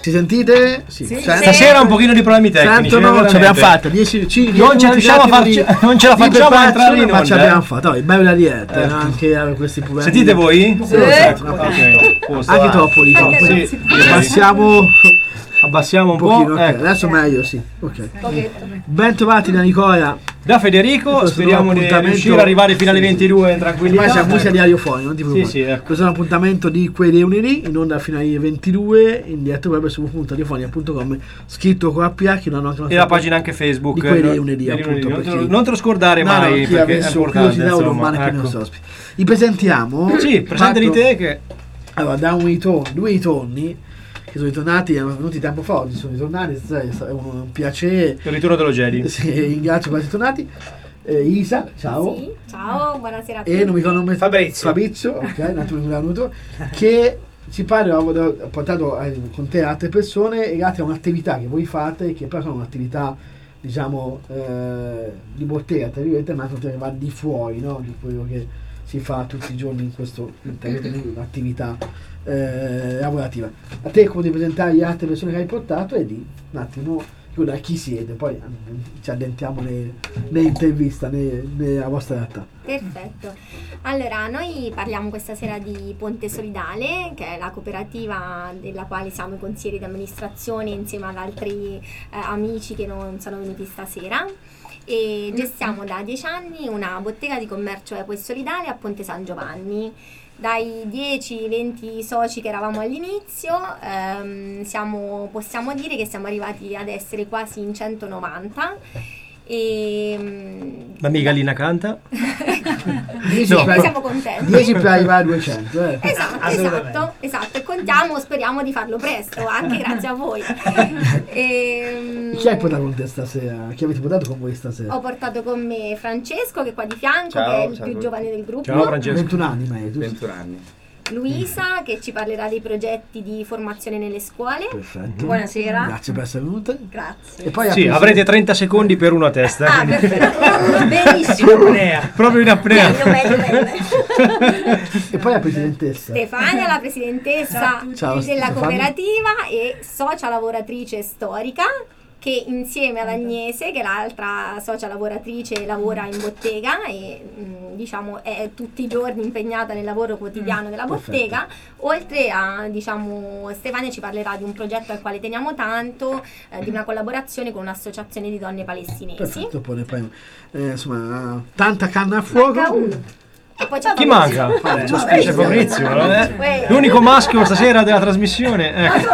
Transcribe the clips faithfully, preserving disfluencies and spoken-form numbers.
Ci sentite? Sì. Sì. Sent- Stasera un pochino di problemi tecnici. Sentono, ce l'abbiamo fatta. dieci, cinque, non ce la riusciamo a farci, non ce la facciamo a entrare in onda. Ma ce l'abbiamo fatta. Oh, bello la diretta, eh. no? Anche eh, questi problemi. Sentite voi? Sì. Sì. No, okay. Anche troppo di troppo. Sì. Sì. Passiamo. Abbassiamo un, un pochino, po'. Okay. Ecco. Adesso meglio, sì. Ok. Ben trovati da Nicola. Da Federico, speriamo di riuscire ad arrivare fino alle ventidue in tranquillità. Ma c'è musica di radiofonia, non ti preoccupare. Sì, sì, ecco. Questo è un appuntamento di Quei dei lunedì, in onda fino alle ventidue, in diretta web su w w w punto radiofonia punto com, scritto con A P H, non hanno e la pagina anche Facebook. Di Quei dei no, lunedì, appunto. Non te, lo, non te lo scordare no, mai, no, perché è importante, insomma. Ecco. Li presentiamo. Sì, presenta di te che... Allora, da un ritorno, due ritorni, che sono ritornati, erano venuti tempo fa, oggi sono ritornati, è un piacere. Il ritorno dello Jedi. Sì, ringrazio per essere tornati. Eh, Isa, ciao. Sì, ciao, buonasera a tutti. E non mi ricordo il nome. Fabrizio. Fabrizio, ok, un attimo mi venuto. Che ci pare, ho, ho portato eh, con te altre persone e grazie a un'attività che voi fate, che però sono un'attività, diciamo, eh, di bottega, tra virgolette, ma che va di fuori, no? Di quello che si fa tutti i giorni in questo un'attività eh, lavorativa. A te come di presentare le altre persone che hai portato e di un attimo da chi siete, poi ci addentriamo nell'intervista, nella vostra realtà. Perfetto. Allora, noi parliamo questa sera di Ponte Solidale, che è la cooperativa della quale siamo i consiglieri di amministrazione insieme ad altri eh, amici che non sono venuti stasera. E gestiamo da dieci anni una bottega di commercio equo e solidale a Ponte San Giovanni. Dai dieci venti soci che eravamo all'inizio ehm, siamo, possiamo dire che siamo arrivati ad essere quasi in centonovanta. E la Migalina canta. dieci no. per, siamo contenti. dieci per arrivare a duecento. Eh. Esatto, esatto, esatto. E contiamo, speriamo di farlo presto, anche grazie a voi. E, chi hai portato con te stasera? Chi avete portato con voi stasera? Ho portato con me Francesco, che è qua di fianco, ciao, che è il ciao, più giovane del gruppo. Ciao Francesco. ventuno anni, ma è giusto? ventuno anni. Luisa, che ci parlerà dei progetti di formazione nelle scuole. Perfetto. Buonasera. Grazie per essere venuta. Grazie. E poi sì, avrete trenta secondi per uno a testa. Ah, perfetto. Benissimo. Proprio in apnea. Meglio, meglio, meglio. E poi la presidentessa. Stefania, la presidentessa Ciao, della Stefania. cooperativa e socia lavoratrice storica, che insieme ad Agnese, che è l'altra socia lavoratrice, lavora in bottega e mh, diciamo è tutti i giorni impegnata nel lavoro quotidiano della bottega. Oltre a, diciamo, Stefania ci parlerà di un progetto al quale teniamo tanto, eh, di una collaborazione con un'associazione di donne palestinesi. Perfetto, poi, poi eh, insomma, tanta canna a fuoco. Manca uno. E poi c'è Chi Fabrizio. manca? Eh, C'è c'è Fabrizio, eh? L'unico maschio stasera della trasmissione. Ecco.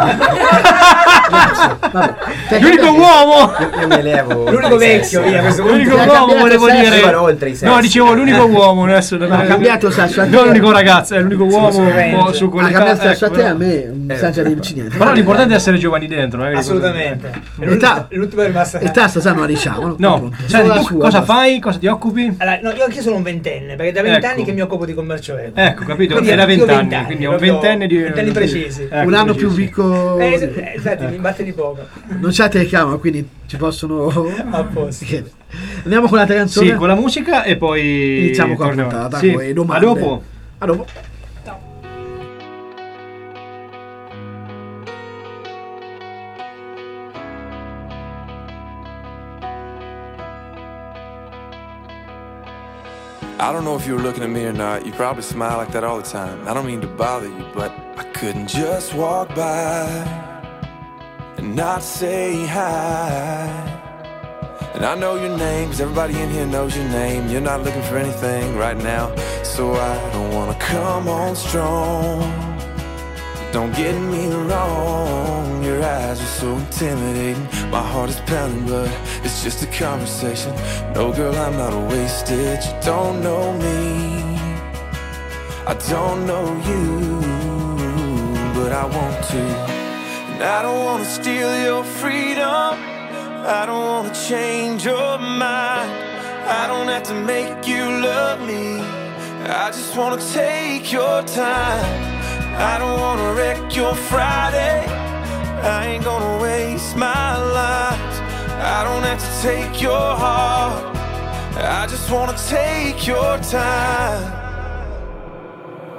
Vabbè, L'unico uomo. Io, io mi levo. L'unico vecchio, via, questo L'unico Hai uomo cambiato volevo sesso? dire. Sono oltre i sessi. No, dicevo l'unico uomo adesso. Non ha cambiato sesso a te. Non l'unico ragazzo, è l'unico uomo Sì, un po' su Ha quelle cambiato sesso a ecco, te, a però- me senza dirci niente. Però l'importante è essere giovani dentro, eh, assolutamente. Età. L'ultimo è rimasto. E ta stasera non la diciamo. No, Appunto. senti, Solo la tu sua, cosa basta. fai? Cosa ti occupi? Allora, no, io anche sono un ventenne, perché da vent'anni Ecco. che mi occupo di commercio equo. Ecco, capito? Quindi È da io vent'anni, quindi è un proprio ventenne di... vent'anni precisi. Ecco, Un anno precisi. più ricco. Eh, es- eh, esatto, mi batte di poco. Non c'è telecamera, quindi ci possono. A posto. Andiamo con la canzone. Sì, con la musica e poi... Iniziamo con la torniamo. puntata. Sì. Con le A domande. dopo. A dopo. I don't know if you were looking at me or not. You probably smile like that all the time. I don't mean to bother you, but I couldn't just walk by and not say hi. And I know your name, cause everybody in here knows your name. You're not looking for anything right now, so I don't wanna come on strong. Don't get me wrong, your eyes are so intimidating. My heart is pounding, but it's just a conversation. No, girl, I'm not wasted. You don't know me, I don't know you, but I want to. And I don't wanna steal your freedom, I don't wanna change your mind. I don't have to make you love me, I just wanna take your time. I don't wanna wreck your Friday, I ain't gonna waste my life. I don't have to take your heart, I just wanna take your time.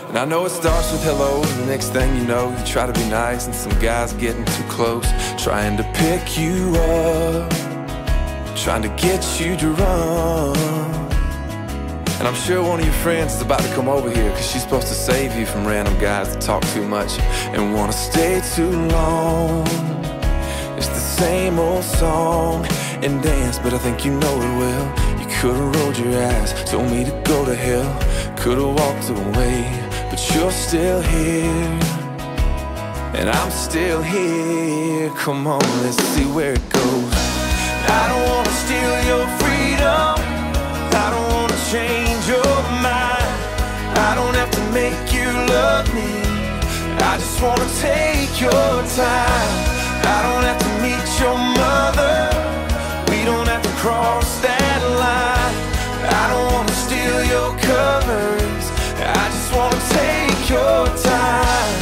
And I know it starts with hello, and the next thing you know, you try to be nice, and some guy's getting too close, trying to pick you up, trying to get you to run. And I'm sure one of your friends is about to come over here, cause she's supposed to save you from random guys that talk too much and wanna stay too long. It's the same old song and dance, but I think you know it well. You could've rolled your eyes, told me to go to hell, could've walked away, but you're still here, and I'm still here. Come on, let's see where it goes. I don't wanna steal your freedom, I don't wanna change your mind, I don't have to make you love me, I just wanna take your time. I don't have to meet your mother, we don't have to cross that line. I don't wanna steal your covers, I just wanna take your time.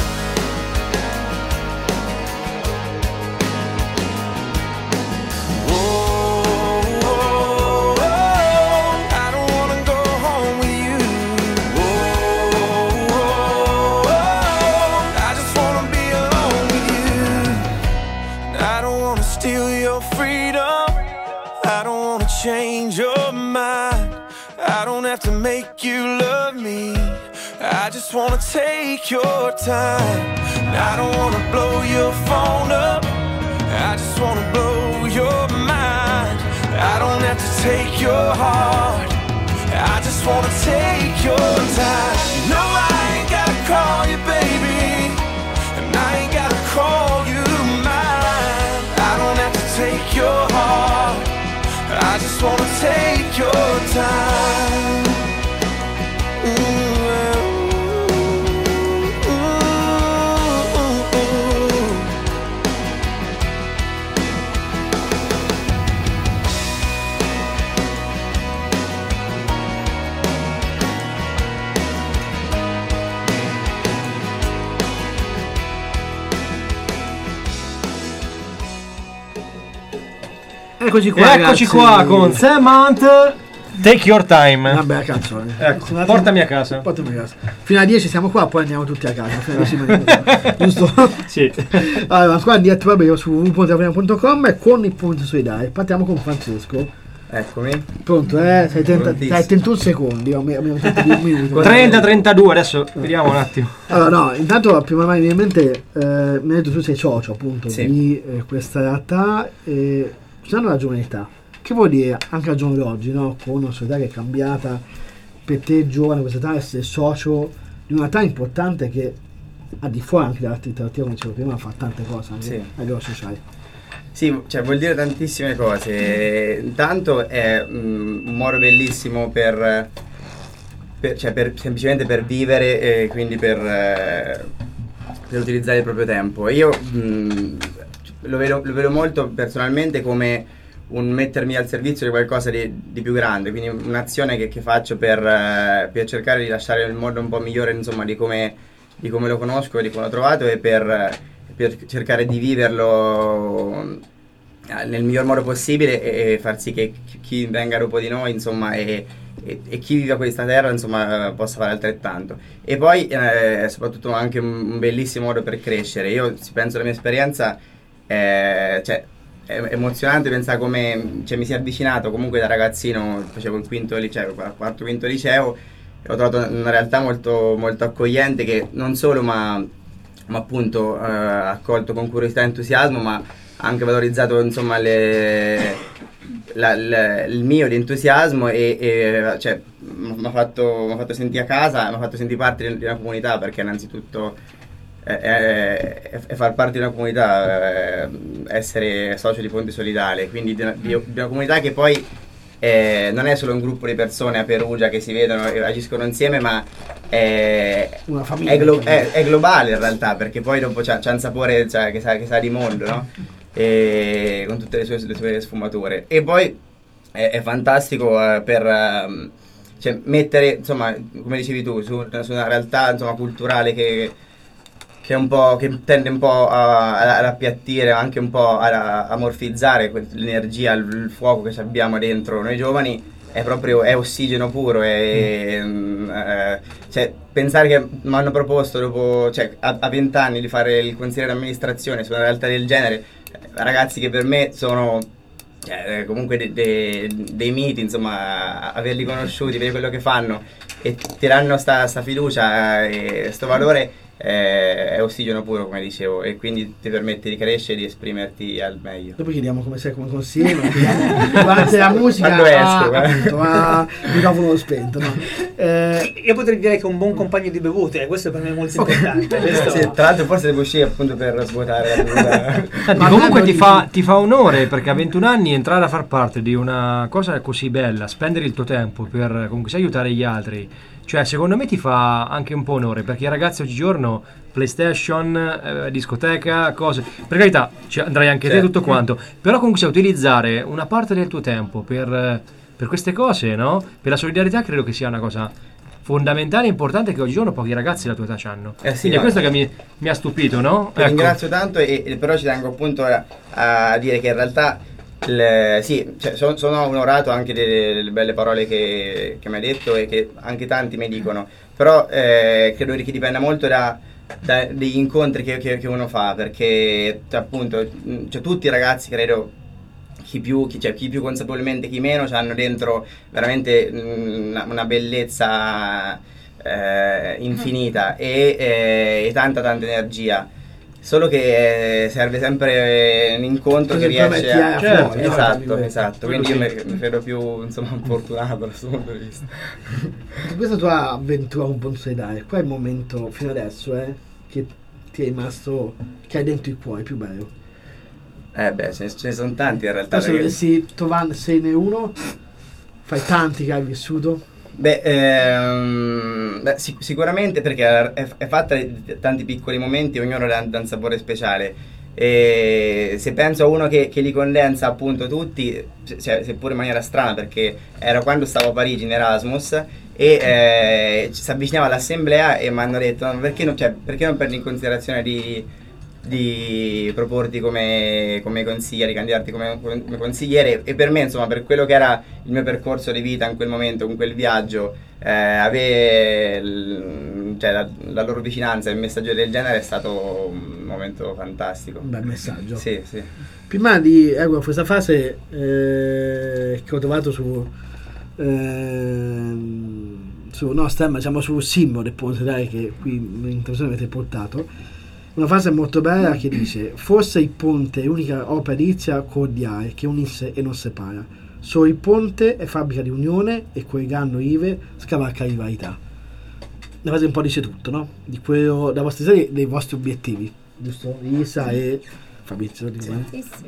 Whoa, whoa, whoa, I don't wanna go home with you. Whoa, whoa, whoa, I just wanna be alone with you. I don't wanna steal your freedom, I don't wanna change your mind, I don't have to make you love me, I just wanna take your time. I don't wanna blow your phone up, I just wanna blow your mind, I don't have to take your heart, I just wanna take your time. No, I ain't gotta call you baby, and I ain't gotta call you mine, I don't have to take your heart, I just wanna take your time. Ooh. Eccoci qua, Eccoci ragazzi. qua con Sam Hunt. Take your time. Una bella canzone. Ecco, Sono portami a casa. Portami a casa. Fino alle dieci siamo qua, poi andiamo tutti a casa. Fino alle dieci minuti. Giusto? Sì. Allora, qua in diretta proprio su w w w punto avena punto com e con i punti solidari. Partiamo con Francesco. Eccomi. Pronto, eh? Sei, trenta, Prontissimo. sei trentuno secondi, abbiamo trentadue minuti. trenta trentadue, adesso vediamo un attimo. Allora, no, intanto prima mai mi viene in mente, eh, mi hai detto tu sei socio appunto Sì. di eh, questa realtà, e ci hanno la giovanità. Che vuol dire anche al giorno d'oggi, no? Con una società che è cambiata, per te giovane, questa età, essere socio di una realtà importante che al di fuori anche dell'attività, come dicevo prima, fa tante cose anche Sì. a livello sociale. Sì, cioè vuol dire tantissime cose. Intanto è mm, un modo bellissimo per, per, cioè per semplicemente per vivere e quindi per, eh, per utilizzare il proprio tempo. Io mm, lo, vedo, lo vedo molto personalmente come un mettermi al servizio di qualcosa di, di più grande, quindi un'azione che, che faccio per, eh, per cercare di lasciare il mondo un po' migliore, insomma, di come, di come lo conosco, di come l'ho trovato, e per, per cercare di viverlo nel miglior modo possibile e far sì che chi venga dopo di noi, insomma, e, e, e chi vive a questa terra, insomma, possa fare altrettanto. E poi eh, soprattutto anche un, un bellissimo modo per crescere. Io, se penso alla mia esperienza, eh, cioè è emozionante pensare come, cioè, mi si è avvicinato comunque da ragazzino, facevo il quinto liceo, il quarto quinto liceo, e ho trovato una realtà molto, molto accogliente, che non solo ma, ma appunto eh, accolto con curiosità e entusiasmo, ma ha anche valorizzato, insomma, le, la, la, il mio di entusiasmo, e, e cioè mi ha fatto, m'ha fatto sentire a casa, mi ha fatto sentire parte di, di una comunità, perché innanzitutto È, è, è far parte di una comunità, essere socio di Ponte Solidale, quindi di una, di, di una comunità che poi eh, non è solo un gruppo di persone a Perugia che si vedono e agiscono insieme, ma è, Una famiglia. è, glo- è, è globale in realtà, perché poi dopo c'ha, c'ha un sapore, cioè, che, sa, che sa di mondo, no? E con tutte le sue, le sue sfumature. E poi è, è fantastico eh, per um, cioè, mettere, insomma, come dicevi tu, su, su una realtà, insomma, culturale che che è un po', che tende un po' a, a, ad appiattire, anche un po' a, a morfizzare l'energia, il, il fuoco che abbiamo dentro noi giovani, è proprio è ossigeno puro. È, mm. eh, cioè, pensare che mi hanno proposto dopo, cioè, a vent'anni di fare il consigliere d'amministrazione su una realtà del genere, ragazzi che per me sono cioè, comunque de, de, dei miti, insomma, averli conosciuti, vedere quello che fanno e ti danno sta, sta fiducia e sto valore, eh, è ossigeno puro, come dicevo, e quindi ti permette di crescere e di esprimerti al meglio. Dopo chiediamo come sei come consigliere, ma chiediamo durante la musica quando esco, ah, appunto, a microfono spento, no? Eh, io potrei dire che un buon compagno di bevute, questo per me è molto importante. Questo... Sì, tra l'altro forse devo uscire appunto per svuotare la bevuta. Senti, comunque ti fa, ti fa onore, perché a ventuno anni entrare a far parte di una cosa così bella, spendere il tuo tempo per comunque sai, aiutare gli altri, cioè secondo me ti fa anche un po' onore, perché i ragazzi oggigiorno PlayStation, eh, discoteca, cose, per carità ci andrai anche certo. te tutto quanto, però comunque sai utilizzare una parte del tuo tempo per, per queste cose, no? Per la solidarietà credo che sia una cosa fondamentale e importante che oggigiorno pochi ragazzi della tua età hanno. Eh sì, quindi è questo che mi, mi ha stupito, no? Ti ecco. ringrazio tanto e, e però ci tengo appunto a, a dire che in realtà il, sì, cioè, sono, sono onorato anche delle, delle belle parole che, che mi hai detto e che anche tanti mi dicono, però eh, credo che dipenda molto da, da degli incontri che, che, che uno fa, perché appunto cioè, tutti i ragazzi credo, chi più, chi, cioè, chi più consapevolmente, chi meno, hanno dentro veramente una, una bellezza eh, infinita e, e, e tanta tanta energia. Solo che serve sempre un incontro che riesce a... Certo, fuori, esatto, esatto. Quindi io mi credo più, insomma, fortunato da questo punto di vista. In questa tua avventura un po' solidale, qual è il momento, fino adesso, eh, che ti è rimasto, che hai dentro il cuore, più bello? Eh beh, ce ne, ce ne sono tanti in realtà. Se dovessi trovare, sei ne uno, fai tanti che hai vissuto? Beh, ehm, beh sic- sicuramente perché è, è fatta di tanti piccoli momenti, ognuno dà un sapore speciale, e se penso a uno che, che li condensa appunto tutti, cioè, seppure in maniera strana, perché era quando stavo a Parigi in Erasmus e eh, ci si avvicinava all'assemblea e mi hanno detto no, perché, non, cioè, perché non prendi in considerazione di di proporti come, come consigliere, di candidarti come, come consigliere, e per me insomma per quello che era il mio percorso di vita in quel momento, con quel viaggio, eh, avere l, cioè, la, la loro vicinanza e il messaggio del genere è stato un momento fantastico. Un bel messaggio. Sì, sì. Prima di ecco, questa fase eh, che ho trovato su eh, su no stemma, diciamo su simbolo del ponte dai, che qui in introduzione avete portato. Una frase molto bella che dice: forse il ponte è l'unica opera edilizia cordiale che unisce e non separa. Solo il ponte è fabbrica di unione e collegando rive scavalca rivalità. Una frase un po' dice tutto, no? Di quello, da vostri serie, dei vostri obiettivi, giusto? Isa e Fabrizio. Sì, sì, sì.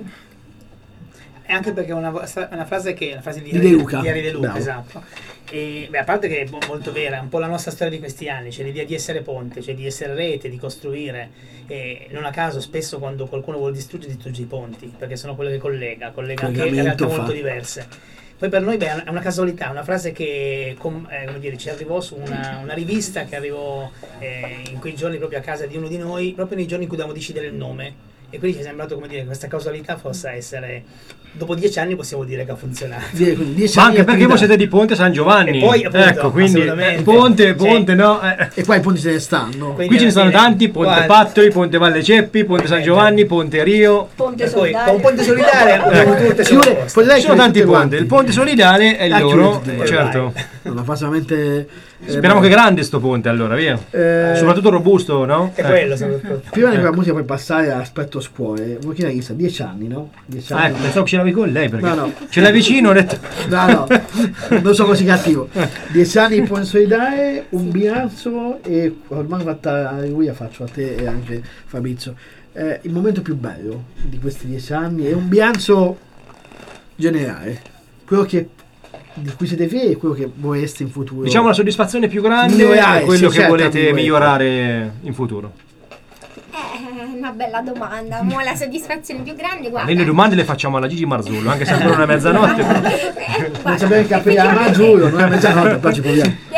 E anche perché è una, una frase che è una frase di, di De Luca, di De Luca, esatto. E beh, a parte che è molto vera, è un po' la nostra storia di questi anni, cioè l'idea di essere ponte, cioè di essere rete, di costruire, e non a caso spesso quando qualcuno vuole distruggere distrugge i ponti, perché sono quello che collega, collega anche realtà molto diverse. Poi per noi beh, è una casualità, una frase che com, eh, come dire, ci arrivò su una, una rivista che arrivò eh, in quei giorni proprio a casa di uno di noi, proprio nei giorni in cui dovevamo decidere il nome. E quindi ci è sembrato, come dire, che questa causalità possa essere, dopo dieci anni possiamo dire che ha funzionato. Ma anche perché voi siete di Ponte San Giovanni, e poi, appunto, ecco, quindi eh, Ponte, Ponte, sì. no? Eh. E qua i ponti se ne stanno. Quindi qui ce ne stanno tanti, Ponte guarda. Pattoli, Ponte Valle Ceppi, Ponte San Giovanni, Ponte Rio. Ponte Solidale. Con Ponte Solidale abbiamo tutte ci sono tanti ponti. Il Ponte Solidale è il loro, eh, certo. Una fase veramente... Speriamo che è grande sto ponte, allora, via. Eh, Soprattutto robusto, no? È eh. quello, soprattutto. Prima di quella musica poi passare all'aspetto scuole. Voi chiedere Isa, dieci anni, no? Dieci anni. Ah, ecco, pensavo che ce l'avevi con lei, perché no, no. ce l'hai vicino, ho detto... No, no, non sono così cattivo. Dieci anni di Ponte Solidale, un bilancio e ormai fatta lui, la faccio a te e anche Fabrizio. Eh, il momento più bello di questi dieci anni è un bilancio generale. Quello che di cui siete fieri e quello che vorreste in futuro. Diciamo la soddisfazione più grande è quello che volete migliorare in futuro. Eh, una bella domanda. Mo la soddisfazione più grande, guarda. Le domande le facciamo alla Gigi Marzullo, anche se ancora non è mezzanotte. Non sapere che aprire a Marzullo, non è mezzanotte, poi ci proviamo. Io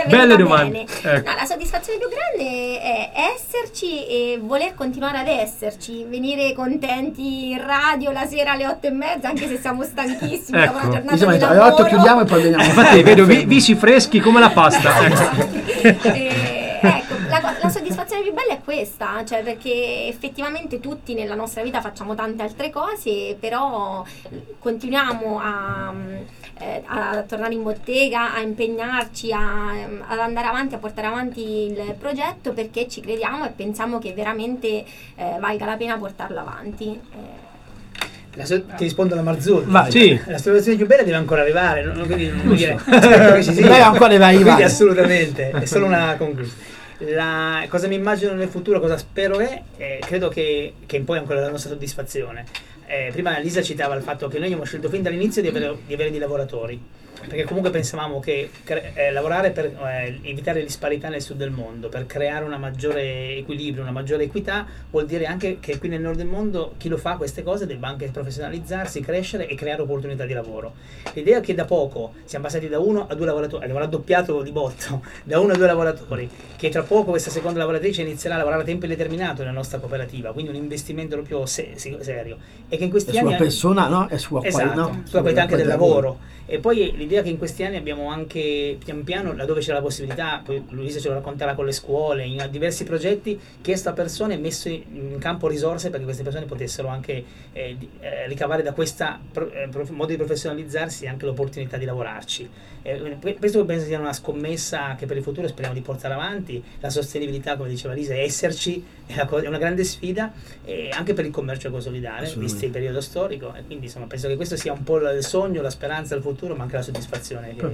che Belle non va domande. bene. Ecco. No, la soddisfazione più grande è esserci e voler continuare ad esserci, venire contenti in radio la sera alle otto e mezza, anche se siamo stanchissimi Ecco. dopo una giornata Diciamo, di alle lavoro. otto chiudiamo e poi veniamo. Infatti vedo vi- visi freschi come la pasta. Ecco. Eh, ecco, la, co- la soddisfazione più bella è questa, cioè perché effettivamente tutti nella nostra vita facciamo tante altre cose, però continuiamo a, eh, a tornare in bottega, a impegnarci, a, ad andare avanti, a portare avanti il progetto perché ci crediamo e pensiamo che veramente eh, valga la pena portarlo avanti. Eh, La so- ti rispondo alla Marzulli. Vai. Sì. La soddisfazione più bella deve ancora arrivare, non, non, quindi non vuol dire aspetto che ci sia. Deve ancora arrivare. Quindi assolutamente, è solo una conclusione. La, cosa mi immagino nel futuro, cosa spero è, eh, credo che, che poi è ancora la nostra soddisfazione. Eh, prima Lisa citava il fatto che noi abbiamo scelto fin dall'inizio di avere, di avere dei lavoratori, perché comunque pensavamo che cre- eh, lavorare per eh, evitare disparità nel sud del mondo, per creare una maggiore equilibrio, una maggiore equità, vuol dire anche che qui nel nord del mondo chi lo fa queste cose debba anche professionalizzarsi, crescere e creare opportunità di lavoro. L'idea è che da poco siamo passati da uno a due lavoratori, abbiamo raddoppiato di botto, da uno a due lavoratori, che tra poco questa seconda lavoratrice inizierà a lavorare a tempo indeterminato nella nostra cooperativa, quindi un investimento proprio se- se- serio. E che in questi È anni sua persona, no? È sua esatto, qualità, no? sulla qualità anche del lavoro. E poi l'idea che in questi anni abbiamo anche pian piano, laddove c'era la possibilità, poi Luisa ce lo racconterà con le scuole, in diversi progetti, chiesto a persone e messo in campo risorse perché queste persone potessero anche eh, di- eh, ricavare da questo eh, modo di professionalizzarsi anche l'opportunità di lavorarci. Eh, questo penso sia una scommessa che per il futuro speriamo di portare avanti. La sostenibilità, come diceva Lisa, è esserci, è una, co- è una grande sfida, eh, anche per il commercio ecosolidale, visto il periodo storico. E quindi insomma penso che questo sia un po' il sogno, la speranza del futuro, ma anche la soddisfazione. Che...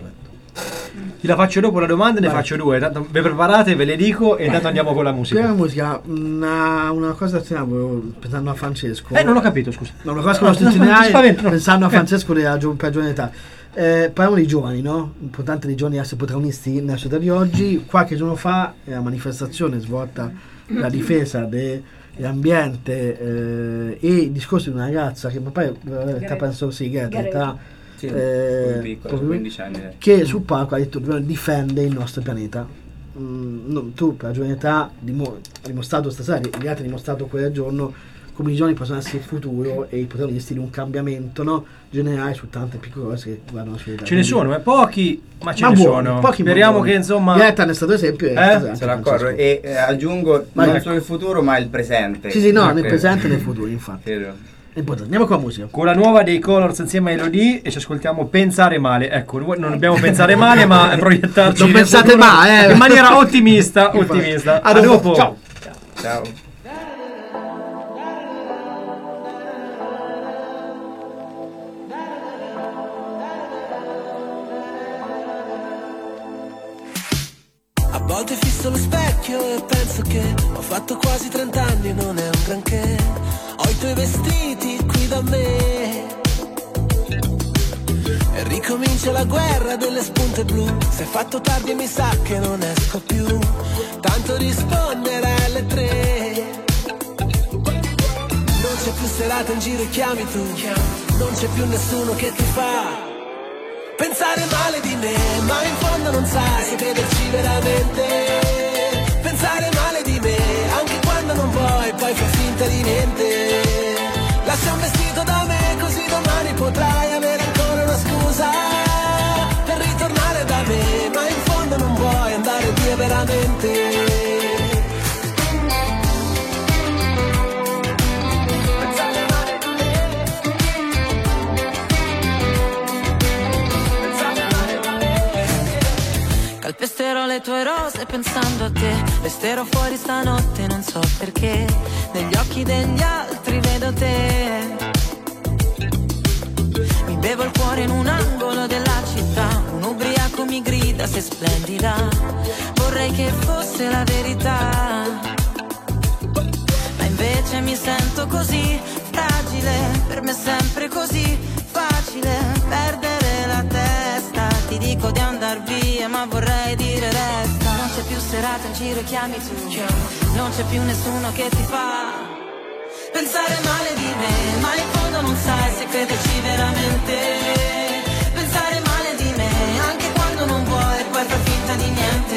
Ti la faccio dopo la domanda, ne Vai. faccio due. Tanto vi preparate, ve le dico e intanto andiamo con la musica. Prima musica, una, una cosa che stavo pensando a Francesco. Eh, non ho capito, scusa. No, una cosa che No, volevo no, non ti sottolineare spavento, no. pensando a Francesco della gio- per giovane età. Eh, parliamo dei giovani, no? Importante dei giovani essere protagonisti nella società di oggi. Qualche giorno fa è una manifestazione svolta la difesa dell'ambiente eh, e il discorso di una ragazza che poi eh, penso sì, Greta, età, Sì, eh, piccolo, proprio- quindici anni. eh. che sul palco ha detto che difende il nostro pianeta. Mm, no, tu per la giovane età dimo- hai dimostrato stasera, gli altri hanno dimostrato quel giorno come i giovani possono essere il futuro e i protagonisti di un cambiamento, no, generale su tante piccole cose che guardano la società. Ce ne sono, eh, pochi, ma ce Ma ne buoni, sono. pochi ma Speriamo buoni. che insomma. Greta ne è stato esempio e Eh? anche Sono d'accordo Francesco. e eh, aggiungo Vai. non solo il futuro ma il presente. Sì, sì, no, Io nel credo. presente e nel futuro, infatti. Credo. È importante. Andiamo con la musica. Con la nuova dei Colors insieme a Elodie e ci ascoltiamo Pensare Male. Ecco, noi non dobbiamo pensare male, ma proiettarci Non nel pensate futuro mai, eh. in maniera ottimista, Infatti. ottimista. A A dopo. dopo. Ciao. Ciao. A volte fisso lo specchio e penso che ho fatto quasi trent'anni, non è un granché. Ho i tuoi vestiti qui da me e ricomincia la guerra delle spunte blu. Se è fatto tardi mi sa che non esco più, tanto rispondere alle tre. Non c'è più serata in giro e chiami tu, non c'è più nessuno che ti fa pensare male di me, ma in fondo non sai se crederci veramente. Pensare male di me, anche quando non vuoi, poi fai finta di niente. Lascia un vestito da me, così domani potrai avere ancora una scusa per ritornare da me, ma in fondo non vuoi andare via veramente. Calpesterò le tue rose pensando a te, resterò fuori stanotte non so perché, negli occhi degli altri vedo te. Mi bevo il cuore in un angolo della città, un ubriaco mi grida sei splendida, vorrei che fosse la verità, ma invece mi sento così fragile, per me è sempre così facile perdere la testa. Ti dico di andar via ma vorrei dire resta. Non c'è più serata in giro e chiami tu, non c'è più nessuno che ti fa pensare male di me, ma in fondo non sai se crederci veramente. Pensare male di me anche quando non vuoi, poi fai finta di niente.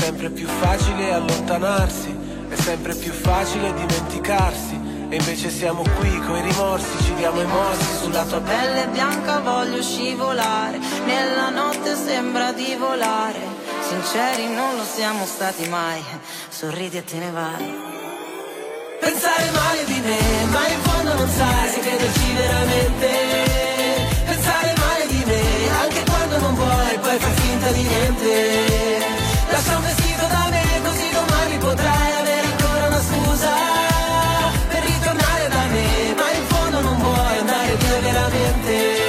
sempre più facile allontanarsi, è sempre più facile dimenticarsi. E invece siamo qui coi rimorsi, ci diamo i morsi. Sulla tua pelle bianca voglio scivolare, nella notte sembra di volare. Sinceri non lo siamo stati mai, sorridi e te ne vai. Pensare male di me, ma in fondo non sai se crederci veramente. Pensare male di me, anche quando non vuoi, poi fai finta di niente. Lascia un vestito da me, così domani potrai avere ancora una scusa per ritornare da me, ma in fondo non vuoi andare via veramente.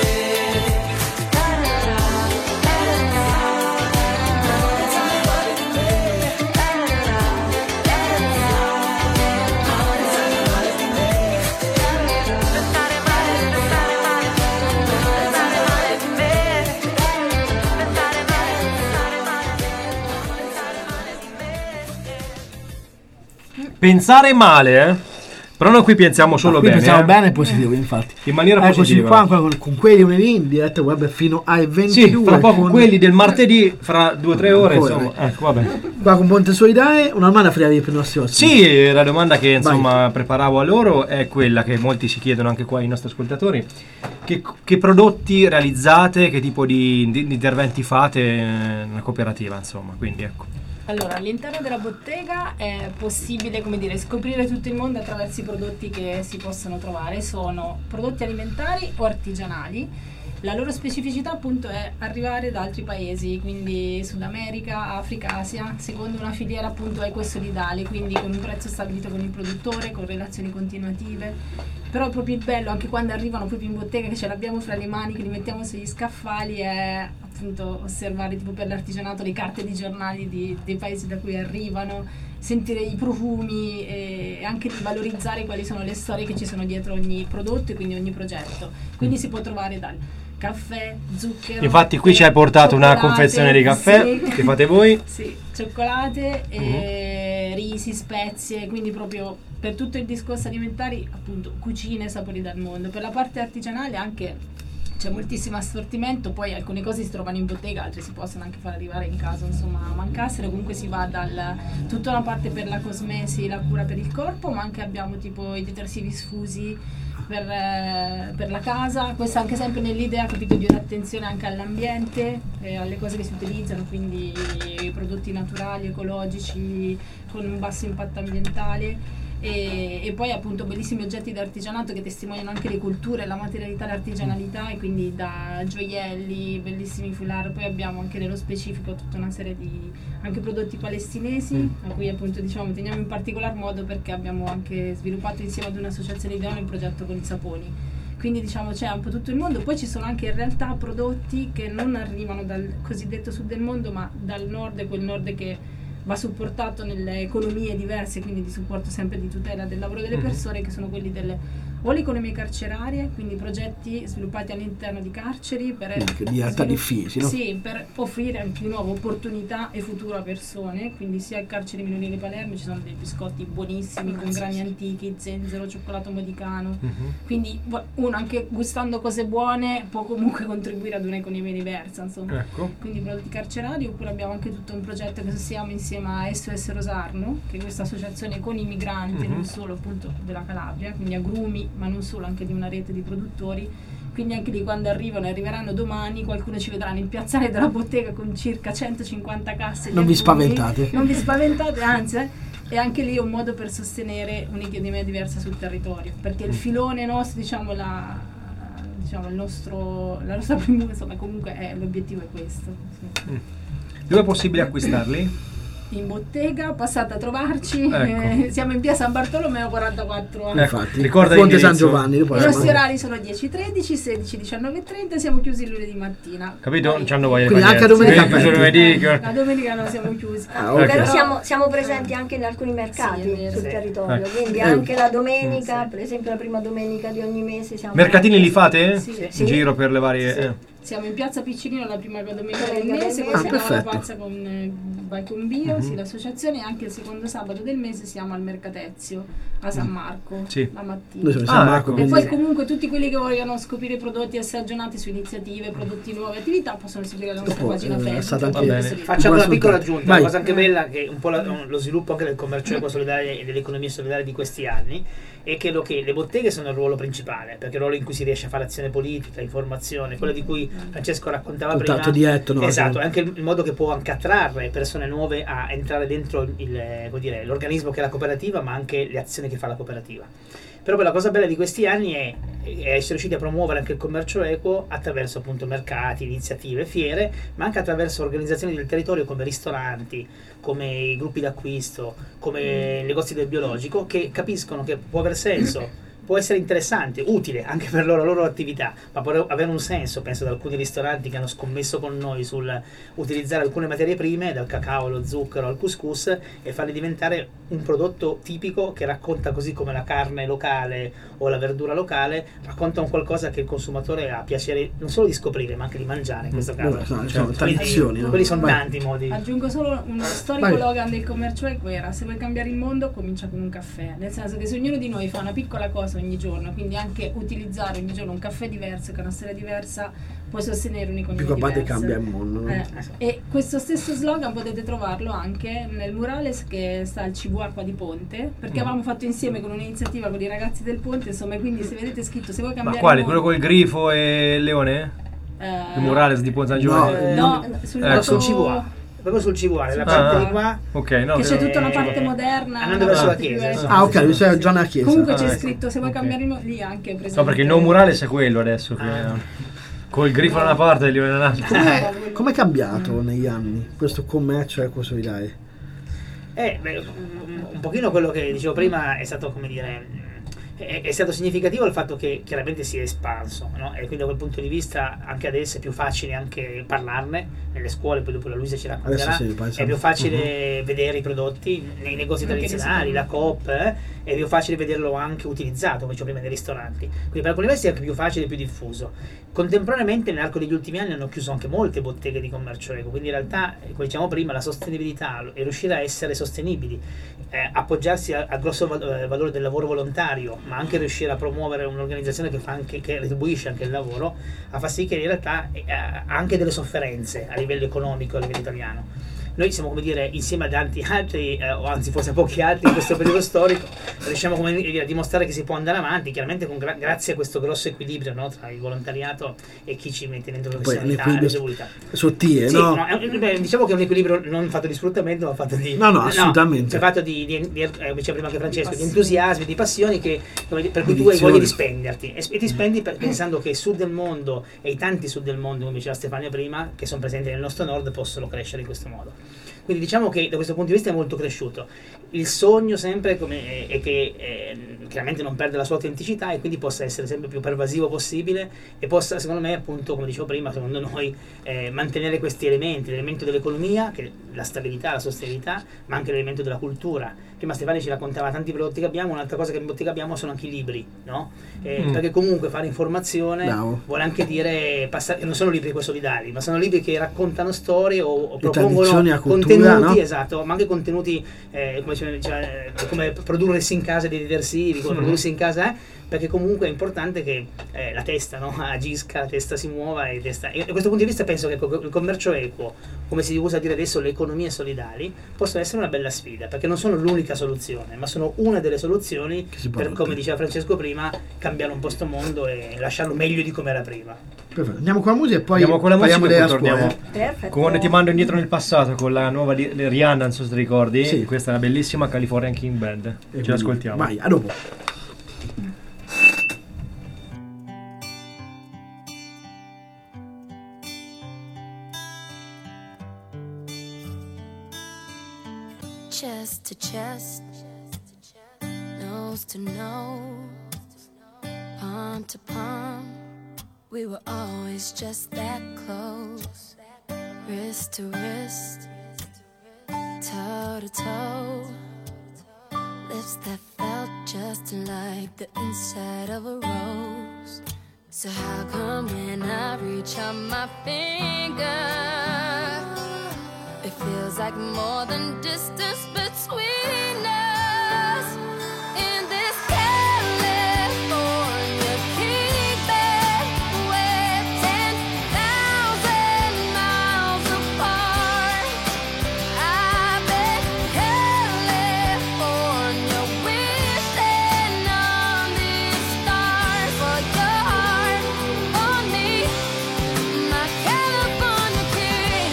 Pensare male, eh? Però noi qui pensiamo solo Ma qui bene. pensiamo eh? bene e positivo, infatti. In maniera Eccoci positiva. qua con, con quelli lunedì in diretta web fino alle Sì, ventidue. fra poco con- quelli del martedì, fra due o tre ore, Ancora, insomma. Ecco, vabbè. Qua con Ponte Solidale, una domanda fregavi per i nostri ospiti. Sì, la domanda che insomma preparavo a loro è quella che molti si chiedono anche qua i nostri ascoltatori. Che, che prodotti realizzate, che tipo di, di interventi fate nella cooperativa, insomma, quindi ecco. Allora, all'interno della bottega è possibile, come dire, scoprire tutto il mondo attraverso i prodotti che si possono trovare. Sono prodotti alimentari o artigianali. La loro specificità appunto è arrivare da altri paesi, quindi Sud America, Africa, Asia, secondo una filiera appunto equo-solidale, quindi con un prezzo stabilito con il produttore, con relazioni continuative. Però proprio il bello, anche quando arrivano proprio in bottega, che ce l'abbiamo fra le mani, che li mettiamo sugli scaffali, è appunto osservare tipo per l'artigianato le carte di giornali di, dei paesi da cui arrivano, sentire i profumi e anche di valorizzare quali sono le storie che ci sono dietro ogni prodotto e quindi ogni progetto. Quindi si può trovare dal caffè, zucchero. Infatti qui ci hai portato una cioccolate, confezione di caffè sì. che fate voi. Sì, cioccolate, e risi, spezie, quindi proprio per tutto il discorso alimentari, appunto, cucine, sapori dal mondo. Per la parte artigianale anche c'è moltissimo assortimento, poi alcune cose si trovano in bottega, altre si possono anche far arrivare in caso insomma mancassero. Comunque si va dal tutta una parte per la cosmesi, la cura per il corpo, ma anche abbiamo tipo i detersivi sfusi per, eh, per la casa, questo anche sempre nell'idea, capito, di un'attenzione anche all'ambiente e alle cose che si utilizzano, quindi i prodotti naturali, ecologici, con un basso impatto ambientale. E, e poi appunto bellissimi oggetti d'artigianato che testimoniano anche le culture, la materialità, l'artigianalità, e quindi da gioielli, bellissimi foulard. Poi abbiamo anche nello specifico tutta una serie di anche prodotti palestinesi, mm. a cui appunto diciamo teniamo in particolar modo perché abbiamo anche sviluppato insieme ad un'associazione di donne il progetto con i saponi. Quindi diciamo c'è un po' tutto il mondo. Poi ci sono anche in realtà prodotti che non arrivano dal cosiddetto sud del mondo, ma dal nord, quel nord che va supportato nelle economie diverse, quindi di supporto sempre di tutela del lavoro delle persone, che sono quelli delle o le economie carcerarie, quindi progetti sviluppati all'interno di carceri per Che di realtà svilupp- difficili, no? sì, per offrire anche di nuovo opportunità e futuro a persone. Quindi sia al carcere minorile di Palermo ci sono dei biscotti buonissimi con grani antichi, zenzero, cioccolato modicano. Mhm. Quindi vo- uno anche gustando cose buone può comunque contribuire ad un'economia diversa, insomma. Ecco. Quindi prodotti carcerari. Oppure abbiamo anche tutto un progetto che siamo insieme a S O S Rosarno, che è questa associazione con i migranti, Mhm. non solo appunto della Calabria, quindi agrumi, ma non solo, anche di una rete di produttori. Quindi anche di quando arrivano e arriveranno domani, qualcuno ci vedrà nel piazzale della bottega con circa centocinquanta casse di Non vi agrumi. spaventate. Non vi spaventate, anzi, eh, è anche lì un modo per sostenere un'economia diversa sul territorio, perché il filone nostro, diciamo, la, diciamo il nostro, la nostra prima, insomma, comunque è, l'obiettivo è questo. Sì. Dove è possibile acquistarli? In bottega, passate a trovarci, Ecco. eh, siamo in via San Bartolomeo quarantaquattro A. Ecco, Infatti, ricorda Ponte San l'indirizzo. Giovanni. dopo I la- nostri orari sono dieci tredici, sedici diciannove e trenta, siamo chiusi il lunedì mattina. Capito? Poi- Non c'hanno voglia di Quindi fare anche a niente. domenica Sì, aperti. lunedì, che- La domenica no, siamo chiusi. Ah, ok. Però Però- siamo, siamo presenti anche in alcuni mercati Sì, è vero, sul sì. territorio, Ecco. quindi Eh. anche la domenica, Sì. per esempio la prima domenica di ogni mese siamo Mercatini li fate? Sì, In sì. giro per le varie... Sì. eh. Siamo in piazza Piccinino la prima domenica del mese, poi Ah, siamo alla perfetto. Pazza con eh, Bacon Bio, Mhm. sì, l'associazione, e anche il secondo sabato del mese siamo al Mercatezio a San Marco, Sì. la mattina. Noi siamo in Ah, San Marco, ecco. E quindi poi comunque tutti quelli che vogliono scoprire prodotti assagionati su iniziative, prodotti nuove, attività, possono seguire la nostra Dopo, pagina eh, è Facebook. stata anche- Ponte Va bene. Solidale. Facciamo una Buona piccola ascoltare. aggiunta, Vai. una cosa anche bella che è un po' la- lo sviluppo anche del commercio equo solidale e dell'economia solidale di questi anni è che, lo che le botteghe sono il ruolo principale, perché è il ruolo in cui si riesce a fare azione politica, informazione, quella di cui Francesco raccontava Contatto prima. diretto, no? Esatto, è anche il il modo che può anche attrarre persone nuove a entrare dentro il, eh, come dire, l'organismo che è la cooperativa, ma anche le azioni che fa la cooperativa. Però poi la cosa bella di questi anni è, è essere riusciti a promuovere anche il commercio equo attraverso appunto mercati, iniziative, fiere, ma anche attraverso organizzazioni del territorio come ristoranti, come i gruppi d'acquisto, come i negozi del biologico, che capiscono che può aver senso, può essere interessante, utile anche per loro, la loro attività, ma può avere un senso. Penso ad alcuni ristoranti che hanno scommesso con noi sul utilizzare alcune materie prime, dal cacao allo zucchero al couscous, e farli diventare un prodotto tipico che racconta, così come la carne locale o la verdura locale, racconta un qualcosa che il consumatore ha piacere non solo di scoprire, ma anche di mangiare in questo caso. no, sono Quindi, tradizioni, no? quelli sono Vai. tanti modi. Aggiungo solo uno storico Vai. slogan del commercio equo era: se vuoi cambiare il mondo comincia con un caffè, nel senso che se ognuno di noi fa una piccola cosa ogni giorno, quindi anche utilizzare ogni giorno un caffè diverso, che è una storia diversa, può sostenere un'economia più parte diversa. cambia il mondo, no? Eh, e questo stesso slogan potete trovarlo anche nel murales che sta al C V A qua di Ponte, perché Mm. avevamo fatto insieme con un'iniziativa con i ragazzi del Ponte, insomma, e quindi se vedete scritto se vuoi Ma cambiare quale? il Quello mondo, col grifo e il leone? eh, Il murales di Ponte San Giovanni? No, no, sul Ecco. sul lato- C V A, proprio sul C V A, nella Ah. parte di qua. Ok, no. che c'è che- tutta una Eh, parte moderna, andando una verso la parte più chiesa, vecchia. Ah, ok, lui sei già nella chiesa. Comunque Ah, c'è ecco. scritto se vuoi Ok. cambiare il mondo, lì anche presente. No, perché il no murales è quello adesso. Che Ah. Col grifo da una parte e il leone dall'altra. Com'è, com'è cambiato negli anni questo commercio equo solidale? Eh, beh, un, un pochino quello che dicevo prima è stato, come dire, è, è stato significativo il fatto che chiaramente si è espanso, no? E quindi da quel punto di vista anche adesso è più facile anche parlarne nelle scuole, poi dopo la Luisa ci racconterà, Adesso sì, poi è siamo- più facile vedere i prodotti nei negozi Anche tradizionali, nei la Coop, eh, è più facile vederlo anche utilizzato, come dicevo prima, nei ristoranti. Quindi per alcuni versi è anche più facile e più diffuso. Contemporaneamente nell'arco degli ultimi anni hanno chiuso anche molte botteghe di commercio equo, quindi in realtà, eh, come diciamo prima, la sostenibilità e riuscire a essere sostenibili, eh, appoggiarsi a- al grosso val- eh, valore del lavoro volontario, ma anche riuscire a promuovere un'organizzazione che fa anche, che retribuisce anche il lavoro, a far sì che in realtà eh, ha anche delle sofferenze a livello economico, a livello italiano. Noi siamo, come dire, insieme ad tanti altri, eh, o anzi forse a pochi altri in questo periodo storico, riusciamo, come dire, a dimostrare che si può andare avanti, chiaramente con gra- grazie a questo grosso equilibrio, no, tra il volontariato e chi ci mette dentro Poi professionalità e l'equilibrio visibilità. sottile, Sì, no? no, è un- beh, diciamo che è un equilibrio non fatto di sfruttamento, ma fatto di... No, no, assolutamente. cioè fatto di, di, di eh, come diceva prima anche Francesco, di passioni. entusiasmi, di passioni che, come dire, per cui tu hai Ambizioni. voglia di spenderti. E, e ti spendi per- pensando che il sud del mondo e i tanti sud del mondo, come diceva Stefania prima, che sono presenti nel nostro nord, possono crescere in questo modo. Quindi diciamo che da questo punto di vista è molto cresciuto. Il sogno sempre come, è che eh, chiaramente non perde la sua autenticità e quindi possa essere sempre più pervasivo possibile e possa, secondo me, appunto, come dicevo prima, secondo noi, eh, mantenere questi elementi, l'elemento dell'economia, che è la stabilità, la sostenibilità, ma anche l'elemento della cultura. Prima Stefania ci raccontava tanti prodotti che abbiamo, un'altra cosa che in bottega abbiamo sono anche i libri, no? Eh, Mm. Perché comunque fare informazione Bravo. vuole anche dire, passare, non sono libri solidali, ma sono libri che raccontano storie o, o Le propongono tradizioni, la cultura, contenuti, no? esatto, ma anche contenuti eh, come, diceva- diceva, eh, come prodursi in casa dei detersivi, come Mm. prodursi in casa, eh, perché comunque è importante che eh, la testa, no, agisca, la testa si muova e, testa, e da questo punto di vista penso che il commercio equo, come si usa dire adesso le economie solidali, possono essere una bella sfida, perché non sono l'unica soluzione, ma sono una delle soluzioni Che si può per, come adottare. diceva Francesco prima, cambiare un po' sto mondo e lasciarlo meglio di come era prima. Perfetto. Andiamo con la musica e poi Andiamo con la musica parliamo e della poi scuola. torniamo. Perfetto. Con Ti mando indietro nel passato con la nuova di di Rihanna, non so se ti ricordi. Sì. Questa è una bellissima California King Band. E Ce quindi- l'ascoltiamo. Vai, a dopo. Chest to chest, nose to nose, palm to palm. We were always just that close, wrist to wrist, toe to toe. Lips that felt just like the inside of a rose. So how come when I reach out my finger, it feels like more than distance between us. In this California king bed, we're ten thousand miles apart. I bet California wishing on these stars for your heart, for me, my California king.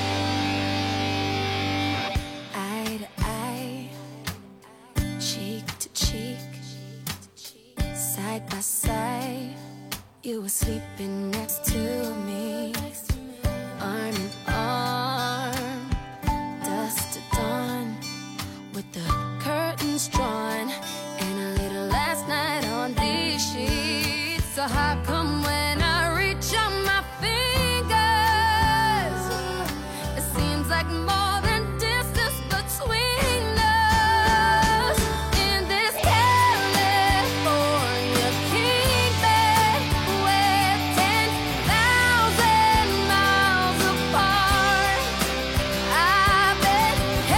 Eye to eye, cheek to cheek, side by side, you were sleeping next to me, arm in arm, dusk to dawn, with the curtains drawn, and a little last night on these sheets. So how come when I reach out my fingers, it seems like more than distance between us. In this California king bed, we're ten thousand miles apart. I bet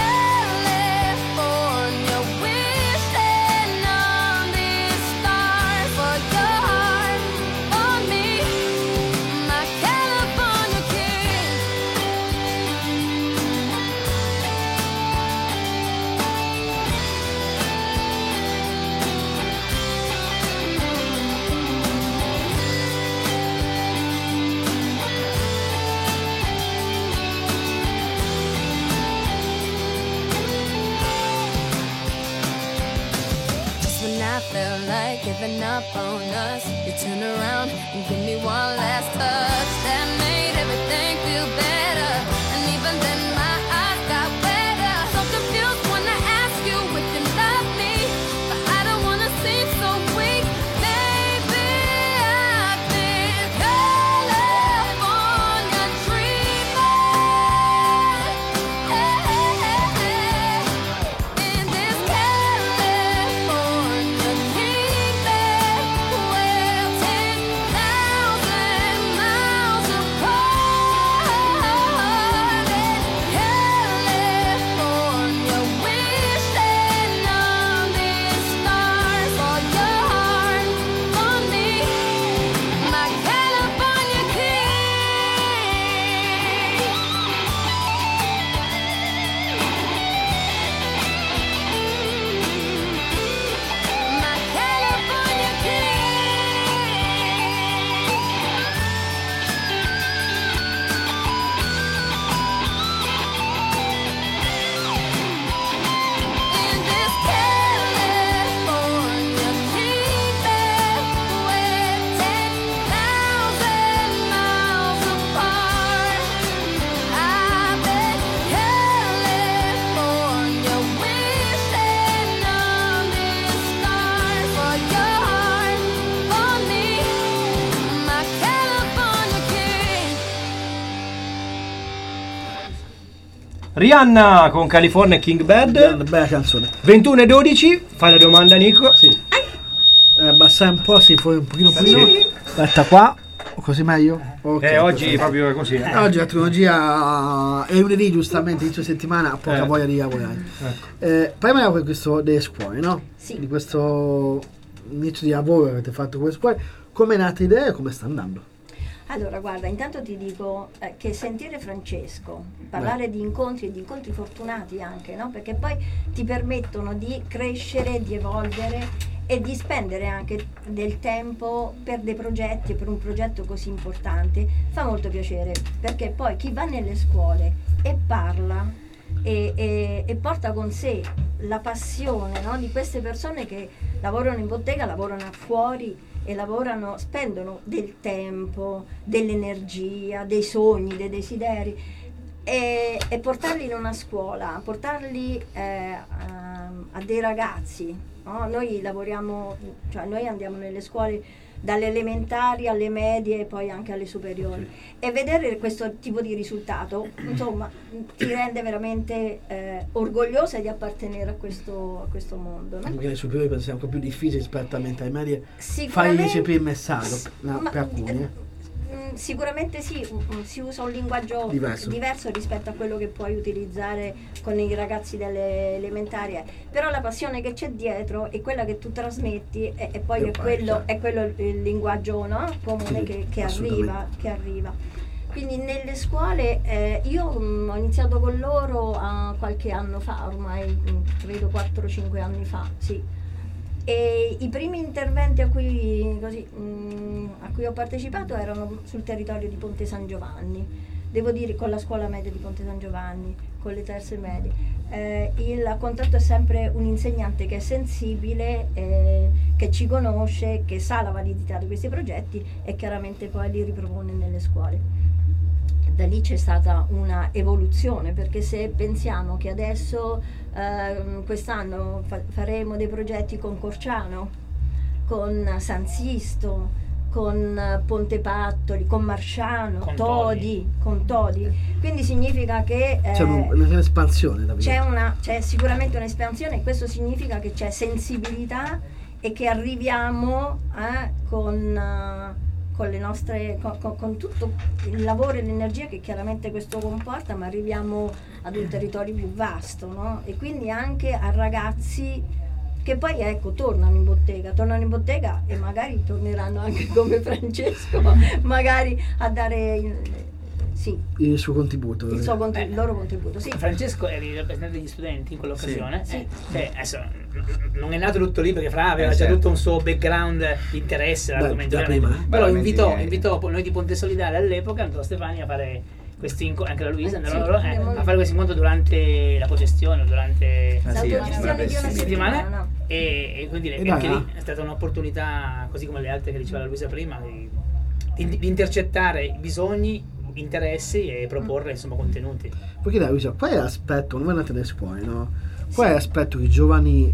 California wishing on these stars for your heart, for me, my California king. Just when I felt like giving up on us, you turn around and give me one last touch that made everything feel better. And even then my eyes got wetter. So confused when I ask you if you love me, but I don't wanna seem so weak. Maybe I've been California dreaming. In this California king bed, we're ten thousand miles apart. And California wishing on these stars for your heart, for me, my California king. My California In this California king bed, we're ten thousand miles apart. I bet California wishing on these stars for your heart, for me, my California king. Rihanna con California King Bed. Bella canzone. ventuno e dodici, fai la domanda Nico. Sì. Eh, abbassare un po', sì, poi un pochino più. Sì. Aspetta qua, così meglio. Ok. Eh, oggi proprio così. eh. Oggi la tecnologia è lunedì, giustamente, inizio settimana, poca Eh. voglia di lavorare. Ecco. Eh, parliamo di questo delle scuole, no? Sì. Di questo inizio di lavoro che avete fatto con le scuole. Come è nata l'idea e come sta andando? Allora, guarda, intanto ti dico eh, che sentire Francesco, parlare di incontri e di incontri fortunati anche, no? Perché poi ti permettono di crescere, di evolvere e di spendere anche del tempo per dei progetti, per un progetto così importante, fa molto piacere, perché poi chi va nelle scuole e parla e, e- e porta con sé la passione, no? Di queste persone che lavorano in bottega, lavorano fuori e lavorano, spendono del tempo, dell'energia, dei sogni, dei desideri e, e portarli in una scuola, portarli eh, a, a dei ragazzi, no? Noi lavoriamo, cioè noi andiamo nelle scuole dalle elementari alle medie e poi anche alle superiori, e vedere questo tipo di risultato, insomma, ti rende veramente eh, orgogliosa di appartenere a questo, a questo mondo, no? Perché le superiori penso sia ancora più difficile rispetto a mentre ai medie fare Sicuramente- recepire il messaggio, no, Ma- per alcuni, eh. Mm, Sicuramente sì, mm, si usa un linguaggio Diverso. diverso rispetto a quello che puoi utilizzare con i ragazzi delle elementari, eh. Però la passione che c'è dietro è quella che tu trasmetti, e, e poi E è poi, quello, certo. è quello il linguaggio, no? comune Sì, che, che assolutamente. arriva, che arriva. Quindi nelle scuole eh, io mm, ho iniziato con loro a qualche anno fa, ormai mm, credo quattro cinque anni fa, sì. E i primi interventi a cui, così, mh, a cui ho partecipato erano sul territorio di Ponte San Giovanni, devo dire con la scuola media di Ponte San Giovanni, con le terze medie. Eh, il contatto è sempre un insegnante che è sensibile, eh, che ci conosce, che sa la validità di questi progetti e chiaramente poi li ripropone nelle scuole. Da lì c'è stata una evoluzione, perché se pensiamo che adesso eh, quest'anno fa- faremo dei progetti con Corciano, con San Sisto, con eh, Ponte Pattoli, con Marsciano, Con Todi, Todi. con Todi, quindi significa che eh, C'è un- una espansione da c'è, vedere. una, c'è sicuramente un'espansione, e questo significa che c'è sensibilità e che arriviamo eh, con, eh, con le nostre con, con- con tutto il lavoro e l'energia che chiaramente questo comporta, ma arriviamo ad un territorio più vasto, no? E quindi anche a ragazzi che poi ecco tornano in bottega, tornano in bottega e magari torneranno anche come Francesco, magari a dare il, sì, Il suo contributo. il, suo contri- Eh. il loro contributo. Sì. Francesco eri il rappresentante degli studenti in quell'occasione. Sì. Eh, cioè, adesso, n- non è nato tutto lì perché Fra aveva Eh, già certo. tutto un suo background di interesse Beh, all'argomento, da ovviamente. prima, eh. Però Veramente invitò, direi. invitò noi di Ponte Solidale all'epoca, Antonio Stefani, a fare questi incontri, anche la Luisa, Eh, andarono sì, loro, eh, abbiamo- a fare questi incontri durante la cogestione, durante Ah, sì, L'autogestione di una bravissimi. settimana. settimana. E, e quindi E anche dai, lì è stata un'opportunità, così come le altre che diceva la Luisa prima, di, di- di intercettare i bisogni, interessi e proporre insomma contenuti. Perché dai, Luisa, qual è l'aspetto, non andate nelle scuole, no? Qual è l'aspetto che i giovani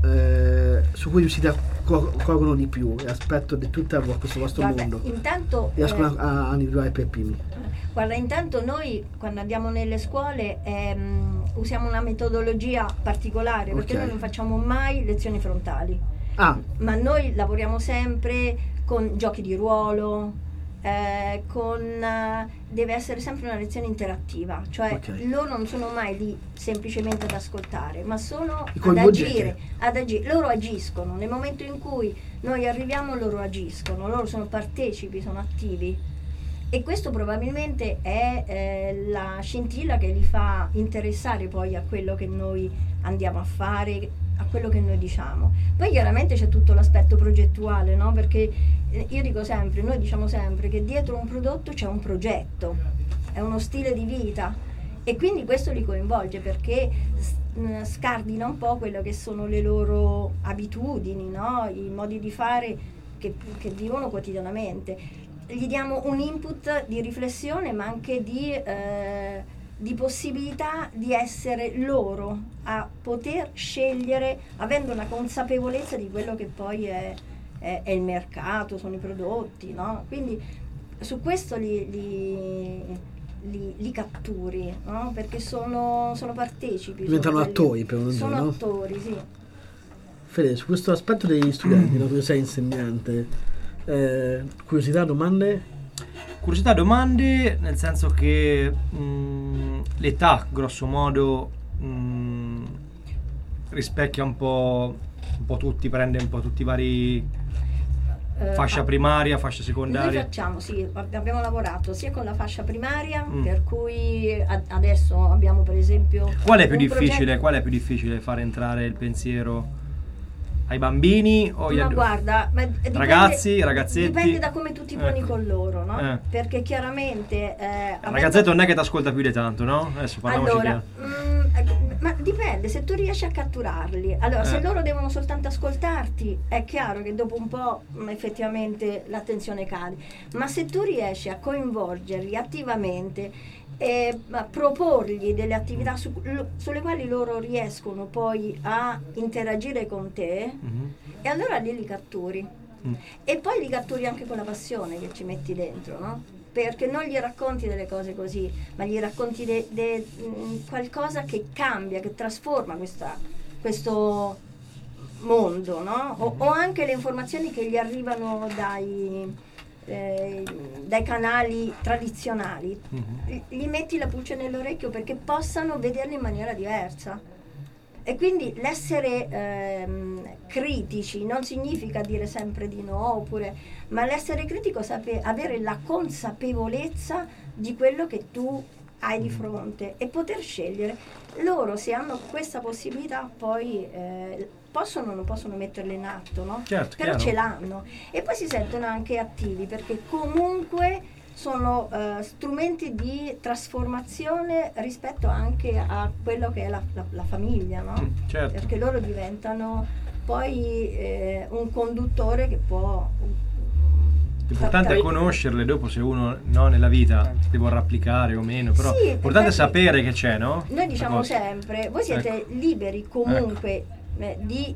eh, su cui riuscite a co- colgono di più, l'aspetto di tutto questo vostro Guarda, mondo? intanto Riescono eh, a, a individuare per primi. Guarda, intanto noi quando andiamo nelle scuole ehm, usiamo una metodologia particolare, perché Ok. noi non facciamo mai lezioni frontali, Ah, ma noi lavoriamo sempre con giochi di ruolo, eh, con eh, deve essere sempre una lezione interattiva, cioè Ok. loro non sono mai lì semplicemente ad ascoltare, ma sono Li ad coinvolgete. agire, ad agire. Loro agiscono, nel momento in cui noi arriviamo loro agiscono, loro sono partecipi, sono attivi. E questo probabilmente è eh, la scintilla che li fa interessare poi a quello che noi andiamo a fare, a quello che noi diciamo. Poi chiaramente c'è tutto l'aspetto progettuale, no? Perché eh, io dico sempre, noi diciamo sempre che dietro un prodotto c'è un progetto, è uno stile di vita, e quindi questo li coinvolge perché s- mh, scardina un po' quello che sono le loro abitudini, no? I modi di fare che, che vivono quotidianamente. Gli diamo un input di riflessione, ma anche di, eh, di possibilità di essere loro a poter scegliere, avendo una consapevolezza di quello che poi è, è- è il mercato, sono i prodotti, no? Quindi su questo li, li, li- li catturi, no? Perché sono, sono partecipi. diventano sono quelli- attori per uno Sono dire, no? attori, sì. Fede, su questo aspetto degli studenti, no? Tu sei insegnante, eh, curiosità, domande? Curiosità, domande, nel senso che mh, l'età, grosso modo, mh, rispecchia un po', un po' tutti, prende un po' tutti i vari Eh, fascia ah, primaria, fascia Noi secondaria. facciamo, sì, ab- abbiamo lavorato sia con la fascia primaria, Mm. per cui a- adesso abbiamo per esempio... Qual è più un difficile? progetto- Qual è più difficile fare entrare il pensiero ai bambini o agli Ma adulti? guarda, ma dipende- Ragazzi, ragazzetti? Dipende da come tu ti poni Ecco. con loro, no? Eh. Perché chiaramente... Eh, Il avendo- ragazzetto non è che ti ascolta più di tanto, no? Adesso parliamoci Allora, chiaro. mm, eh, ma dipende se tu riesci a catturarli. Allora, se Eh. loro devono soltanto ascoltarti, è chiaro che dopo un po' mm, effettivamente l'attenzione cade. Ma se tu riesci a coinvolgerli attivamente e a proporgli delle attività su- lo- sulle quali loro riescono poi a interagire con te, Mhm. e allora lì li catturi. Mm. E poi li catturi anche con la passione che ci metti dentro, no? Perché non gli racconti delle cose così, ma gli racconti de, de, mh, qualcosa che cambia, che trasforma questa, questo mondo, no? O, o anche le informazioni che gli arrivano dai, eh, dai canali tradizionali, mm-hmm. gli metti la pulce nell'orecchio perché possano vederli in maniera diversa. E quindi l'essere ehm, critici non significa dire sempre di no, oppure, ma l'essere critico sape avere la consapevolezza di quello che tu hai di fronte e poter scegliere. Loro, se hanno questa possibilità, poi eh, possono o non possono metterle in atto, no? Certo, però chiaro. Ce l'hanno e poi si sentono anche attivi perché comunque sono uh, strumenti di trasformazione rispetto anche a quello che è la, la, la famiglia, no? Certo. Perché loro diventano poi eh, un conduttore che può... L'importante è conoscerle, dopo se uno no, nella vita le vorrà applicare o meno, però sì, l'importante è sapere che c'è, no? Noi diciamo sempre, voi siete ecco. liberi comunque ecco. eh, di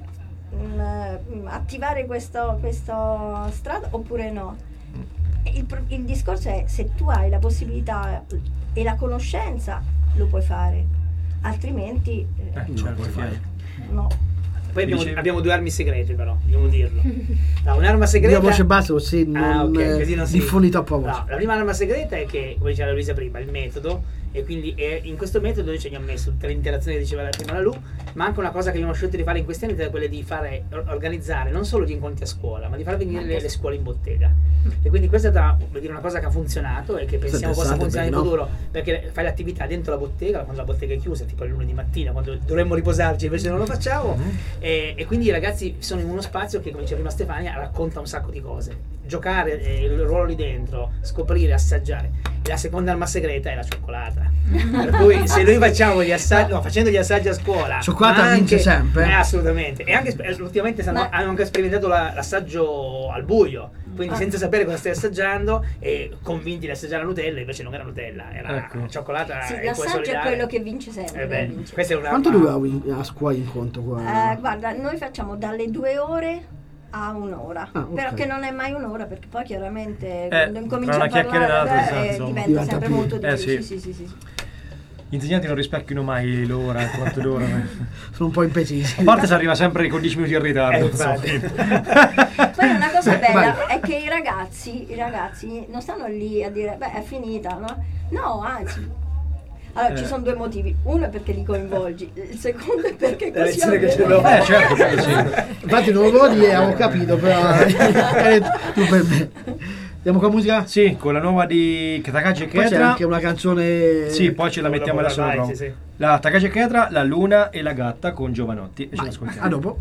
mh, attivare questa strada oppure no. Il, il discorso è se tu hai la possibilità e la conoscenza lo puoi fare, altrimenti eh, eh, non lo puoi fare. No. Poi abbiamo, abbiamo due armi segrete però, dobbiamo dirlo. No, un'arma segreta... Io voce bassa così non, ah, okay, così non si diffondi troppo a voce. No, la prima arma segreta è che, come diceva Luisa prima, il metodo, e quindi è, in questo metodo noi ci abbiamo messo tutte le interazioni che diceva prima la Lu, ma anche una cosa che abbiamo scelto di fare in questi anni è quella di fare, organizzare non solo gli incontri a scuola, ma di far venire le, le scuole in bottega. E quindi questa è stata dire, una cosa che ha funzionato e che pensiamo possa funzionare in futuro, no? Perché fai l'attività dentro la bottega, quando la bottega è chiusa, tipo il lunedì mattina, quando dovremmo riposarci invece non lo facciamo, mm-hmm. e, e quindi i ragazzi sono in uno spazio che, come diceva prima Stefania, racconta un sacco di cose. Giocare eh, il ruolo lì dentro, scoprire, assaggiare. E la seconda arma segreta è la cioccolata. Per cui se noi facciamo gli assaggi, no, facendo gli assaggi a scuola, cioccolata anche, vince sempre. Eh, assolutamente. E anche ultimamente stanno, hanno anche sperimentato la, l'assaggio al buio. Quindi ah. senza sapere cosa stai assaggiando e convinti di assaggiare la Nutella, invece non era Nutella, era ecco. cioccolata. Sì, l'assaggio è quello che vince sempre. Eh beh, vince. Questa è una Quanto dura a scuola in conto qua? Eh, guarda, noi facciamo dalle due ore a un'ora, ah, okay. però che non è mai un'ora perché poi chiaramente eh, quando incomincia a parlare eh, diventa, diventa sempre più. molto difficile. Eh, sì. Sì, sì, sì, sì. Gli insegnanti non rispecchiano mai l'ora, il quarto d'ora. Sono un po' imprecisi. A parte si arriva sempre con dieci minuti in ritardo. Eh, poi una cosa bella Vai. è che i ragazzi, i ragazzi non stanno lì a dire beh è finita, no? No, anzi. Allora, eh. ci sono due motivi. Uno è perché li coinvolgi, il secondo è perché la così che ce l'ho. Eh, certo, certo, sì. Infatti non lo voglio dire, avevo capito, però tu per me. Andiamo con la musica? Sì, con la nuova di Takagi Ketra. Poi c'è anche una canzone. Sì, poi ce la mettiamo adesso. Vai, sì, sì. La Takagi Ketra, La Luna e la Gatta con Giovanotti. E ce l'ascoltiamo. A dopo.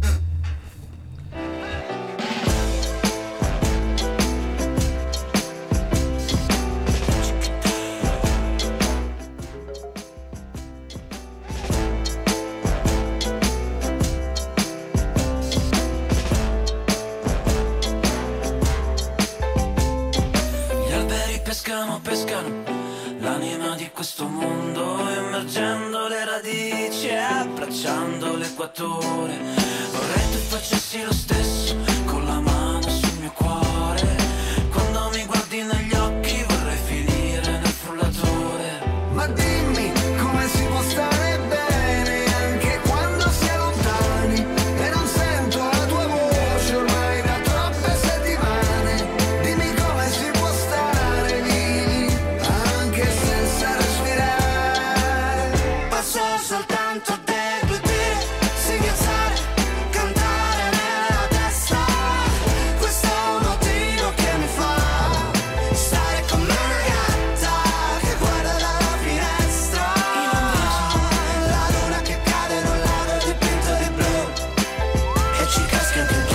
Pescano, pescano l'anima di questo mondo, immergendo le radici e abbracciando l'equatore. Vorrei tu facessi lo stesso con la mano sul mio cuore. Quando mi guardi negli occhi vorrei finire nel frullatore. Ma dimmi come si può stare bene anche quando si è lontani e non sento la tua voce ormai da troppe settimane. Dimmi come si può stare anche senza respirare. Passo soltanto debuti, singhiazzare, cantare nella testa. Questo è un motivo che mi fa stare come una gatta che guarda dalla finestra. La luna che cade in un lago dipinto di blu e ci caschi anche tu.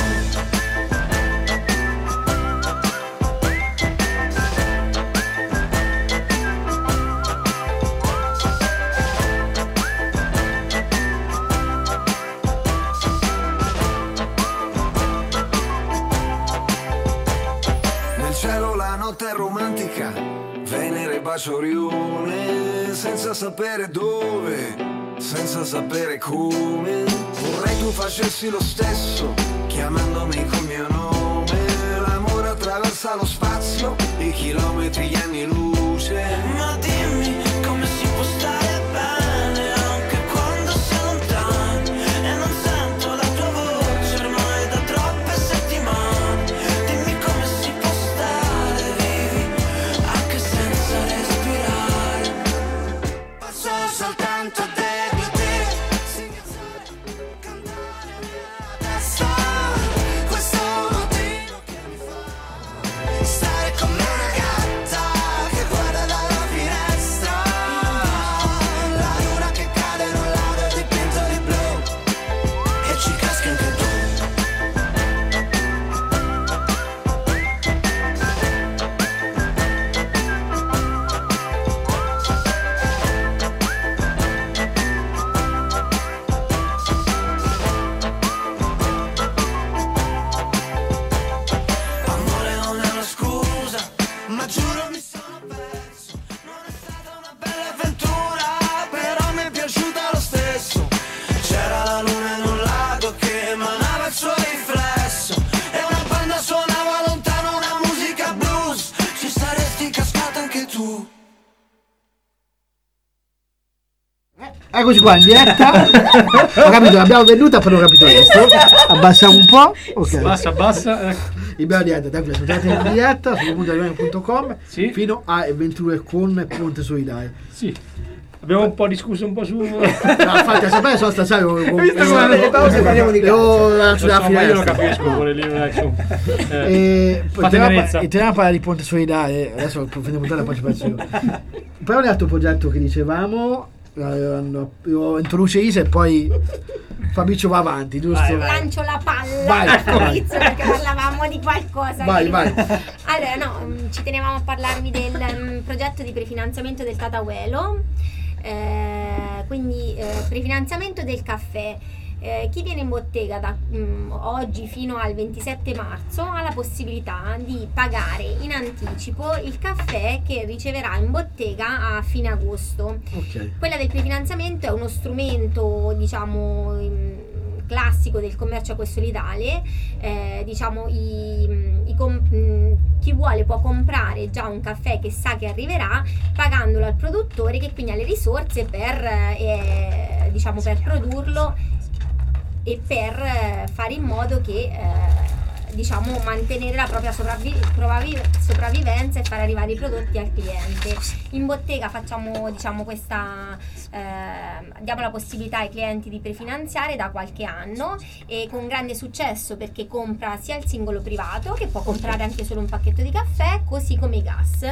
Nel cielo la notte è romantica, Venere bacia Orione, senza sapere dove, senza sapere come. Vorrei tu facessi lo stesso, chiamandomi col mio nome. attraversa lo spazio, i chilometri, gli anni luce. Ma dimmi come si può stare bene anche quando sei lontano e non sento la tua voce ormai da troppe settimane. Dimmi come si può stare vivi anche senza respirare. Passo soltanto a te. Eccoci qua in diretta. Ho capito, l'abbiamo venduta, però ho capito questo. Abbassiamo un po'. Ok. Bassa, bassa. Ecco. Abbiamo diretta, tranquillo, siete in diretta su punto radio punto com sì. fino alle ventidue con Ponte Solidale. Sì. Abbiamo un po' discusso un po' su. No, infatti a sapere sono stato con visto come nelle pause parliamo di calcio. Io lo capisco, vuole lì un e poi torniamo a parlare di Ponte Solidale. Adesso approfondiamo puntata, poi ci penso io. Poi un altro progetto che dicevamo, io introduce Isa e poi Fabrizio va avanti, giusto? Vai, vai. Lancio la palla vai, a Fabrizio perché parlavamo di qualcosa. Vai, vai. Allora, no, ci tenevamo a parlarvi del um, progetto di prefinanziamento del Tataguelo, eh, quindi eh, prefinanziamento del caffè. Eh, chi viene in bottega da mh, oggi fino al ventisette marzo ha la possibilità di pagare in anticipo il caffè che riceverà in bottega a fine agosto. Okay. Quella del prefinanziamento è uno strumento, diciamo, mh, classico del commercio ecosolidale. Eh, diciamo i, i com- mh, chi vuole può comprare già un caffè che sa che arriverà pagandolo al produttore, che quindi ha le risorse per, eh, diciamo, per produrlo e per fare in modo che eh, diciamo mantenere la propria sopravvi- provavi- sopravvivenza e far arrivare i prodotti al cliente. In bottega facciamo, diciamo, questa eh, diamo la possibilità ai clienti di prefinanziare da qualche anno, e con grande successo, perché compra sia il singolo privato, che può comprare anche solo un pacchetto di caffè, così come i gas.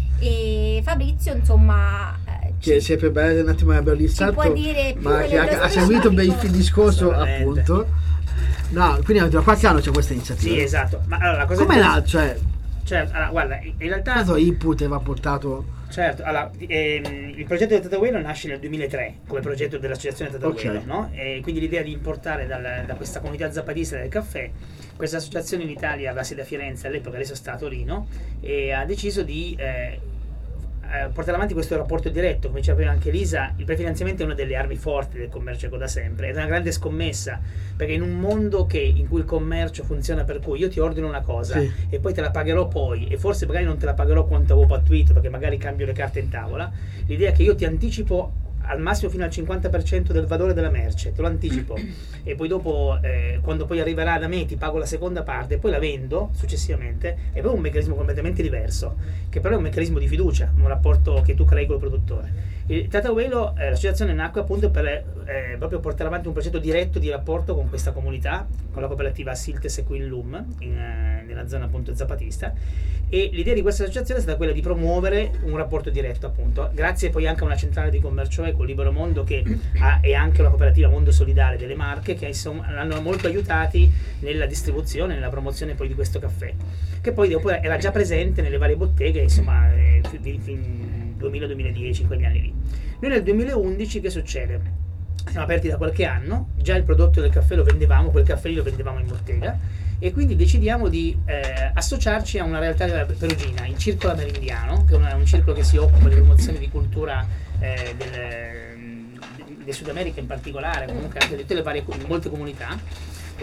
E Fabrizio, insomma, che si è preparato un attimo, abbiamo listato, può dire ma che ha, ha seguito ben il discorso, appunto. No, quindi da qualche anno c'è questa iniziativa. Sì, esatto. Ma allora la cosa come là, cioè, cioè allora, guarda, in realtà questo input va portato. Certo, allora, ehm, il progetto del Tataguelo nasce nel duemilatré come progetto dell'associazione Tataguelo, okay. no? E quindi l'idea di importare dal, da questa comunità zapatista del caffè. Questa associazione in Italia aveva sede a Firenze all'epoca, adesso sta a Torino, e ha deciso di eh, portare avanti questo rapporto diretto. Come diceva prima anche Elisa, il prefinanziamento è una delle armi forti del commercio eco da sempre, ed è una grande scommessa, perché in un mondo che, in cui il commercio funziona per cui io ti ordino una cosa, sì, e poi te la pagherò poi, e forse magari non te la pagherò quanto avevo pattuito perché magari cambio le carte in tavola, l'idea è che io ti anticipo al massimo fino al cinquanta per cento del valore della merce, te lo anticipo, e poi dopo eh, quando poi arriverà da me ti pago la seconda parte e poi la vendo successivamente. È proprio un meccanismo completamente diverso, che però è un meccanismo di fiducia, un rapporto che tu crei col produttore. Il Tataguelo, eh, l'associazione nacque appunto per eh, proprio portare avanti un progetto diretto di rapporto con questa comunità, con la cooperativa Siltes e Quillum in, eh, nella zona appunto zapatista, e l'idea di questa associazione è stata quella di promuovere un rapporto diretto, appunto, grazie poi anche a una centrale di commercio eco, Libero Mondo, che ha, e anche una cooperativa Mondo Solidale delle Marche, che insomma l'hanno molto aiutati nella distribuzione, nella promozione poi di questo caffè, che poi dopo era già presente nelle varie botteghe, insomma, eh, fin duemila duemiladieci, in quegli anni lì. Noi nel duemilaundici che succede? Siamo aperti da qualche anno, già il prodotto del caffè lo vendevamo, quel caffè lì lo vendevamo in bottega, e quindi decidiamo di eh, associarci a una realtà perugina, il Circolo Amerindiano, che è una, un circolo che si occupa di promozione di cultura eh, del, del Sud America in particolare, comunque anche di tutte le varie, molte comunità.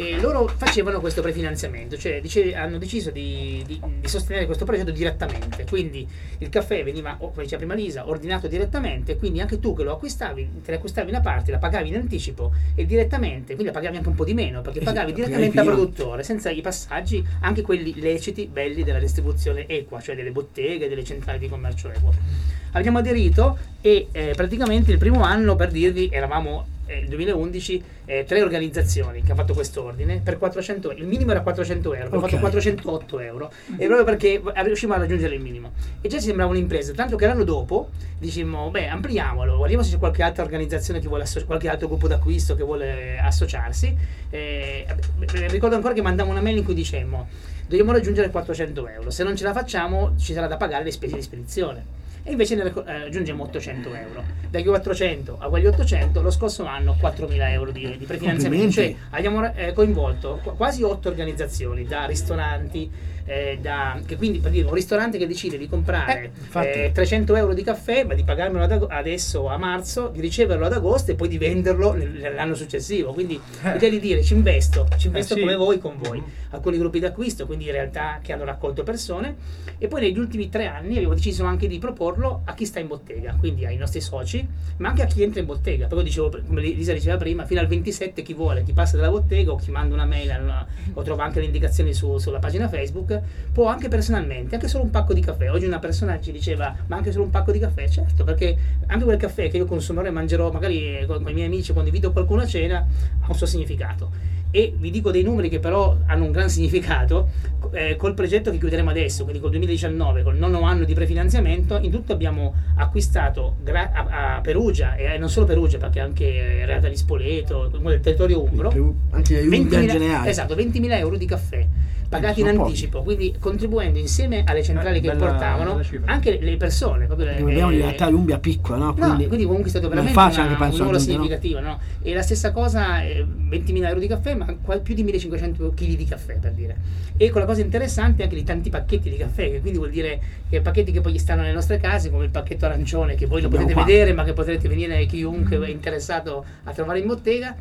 e loro facevano questo prefinanziamento, cioè dice, hanno deciso di, di, di sostenere questo progetto direttamente, quindi il caffè veniva, come diceva prima Lisa, ordinato direttamente, quindi anche tu che lo acquistavi, te ne acquistavi una parte, la pagavi in anticipo e direttamente, quindi la pagavi anche un po' di meno, perché pagavi direttamente al produttore, senza i passaggi, anche quelli leciti, belli della distribuzione equa, cioè delle botteghe, delle centrali di commercio equo. Abbiamo aderito e eh, praticamente il primo anno, per dirvi, eravamo nel duemilaundici eh, tre organizzazioni che hanno fatto quest'ordine per quattrocento euro. Il minimo era quattrocento euro, abbiamo Ok. fatto quattrocentotto euro e proprio perché riuscivamo a raggiungere il minimo e già ci sembrava un'impresa, tanto che l'anno dopo dicemmo beh, ampliamolo, guardiamo se c'è qualche altra organizzazione che vuole asso- qualche altro gruppo d'acquisto che vuole associarsi. Eh, eh, ricordo ancora che mandammo una mail in cui dicemmo dobbiamo raggiungere quattrocento euro, se non ce la facciamo ci sarà da pagare le spese di spedizione. E invece ne racco- eh, raggiungiamo ottocento euro. Dai quattrocento a quegli ottocento, lo scorso anno quattromila euro di, di prefinanziamento. Cioè abbiamo eh, coinvolto qu- quasi otto organizzazioni, da ristoranti, eh, da, che quindi per dire un ristorante che decide di comprare infatti. eh, trecento euro di caffè, ma di pagarmelo ad ag- adesso a marzo, di riceverlo ad agosto e poi di venderlo nel- nell'anno successivo. Quindi l'idea di dire ci investo, ci investo Eh, sì. come voi, con voi. Alcuni gruppi d'acquisto, quindi realtà che hanno raccolto persone, e poi negli ultimi tre anni abbiamo deciso anche di proporlo a chi sta in bottega, quindi ai nostri soci, ma anche a chi entra in bottega. Però dicevo, come Lisa diceva prima, fino al ventisette chi vuole, chi passa dalla bottega o chi manda una mail una, o trova anche le indicazioni su, sulla pagina Facebook, può anche personalmente, anche solo un pacco di caffè. Oggi una persona ci diceva ma anche solo un pacco di caffè, certo, perché anche quel caffè che io consumerò e mangerò magari con, con i miei amici quando invito qualcuno a cena ha un suo significato. E vi dico dei numeri che però hanno un gran significato. Eh, col progetto che chiuderemo adesso, quindi col duemiladiciannove, col nono anno di prefinanziamento, in tutto abbiamo acquistato gra- a, a Perugia, e non solo Perugia perché anche Reata di Spoleto, del territorio umbro, anche Umbria in ventimila generale. esatto, ventimila euro di caffè pagati in sono anticipo, quindi contribuendo insieme alle centrali Eh, che bella- portavano bella cifra. anche le persone, proprio le- Perché vediamo in eh, realtà l'Umbria è piccola, no? No, Quindi, quindi comunque è stato non è veramente facile una, anche per un numero raggiungere, no? significativo, no? E la stessa cosa, eh, ventimila euro di caffè, ma qua- più di millecinquecento chili di caffè, per dire. E con la cosa interessante anche di tanti pacchetti di caffè, che quindi vuol dire che pacchetti che poi stanno nelle nostre case, come il pacchetto arancione, che voi lo Abbiamo potete qua. vedere, ma che potrete venire chiunque è interessato a trovare in bottega.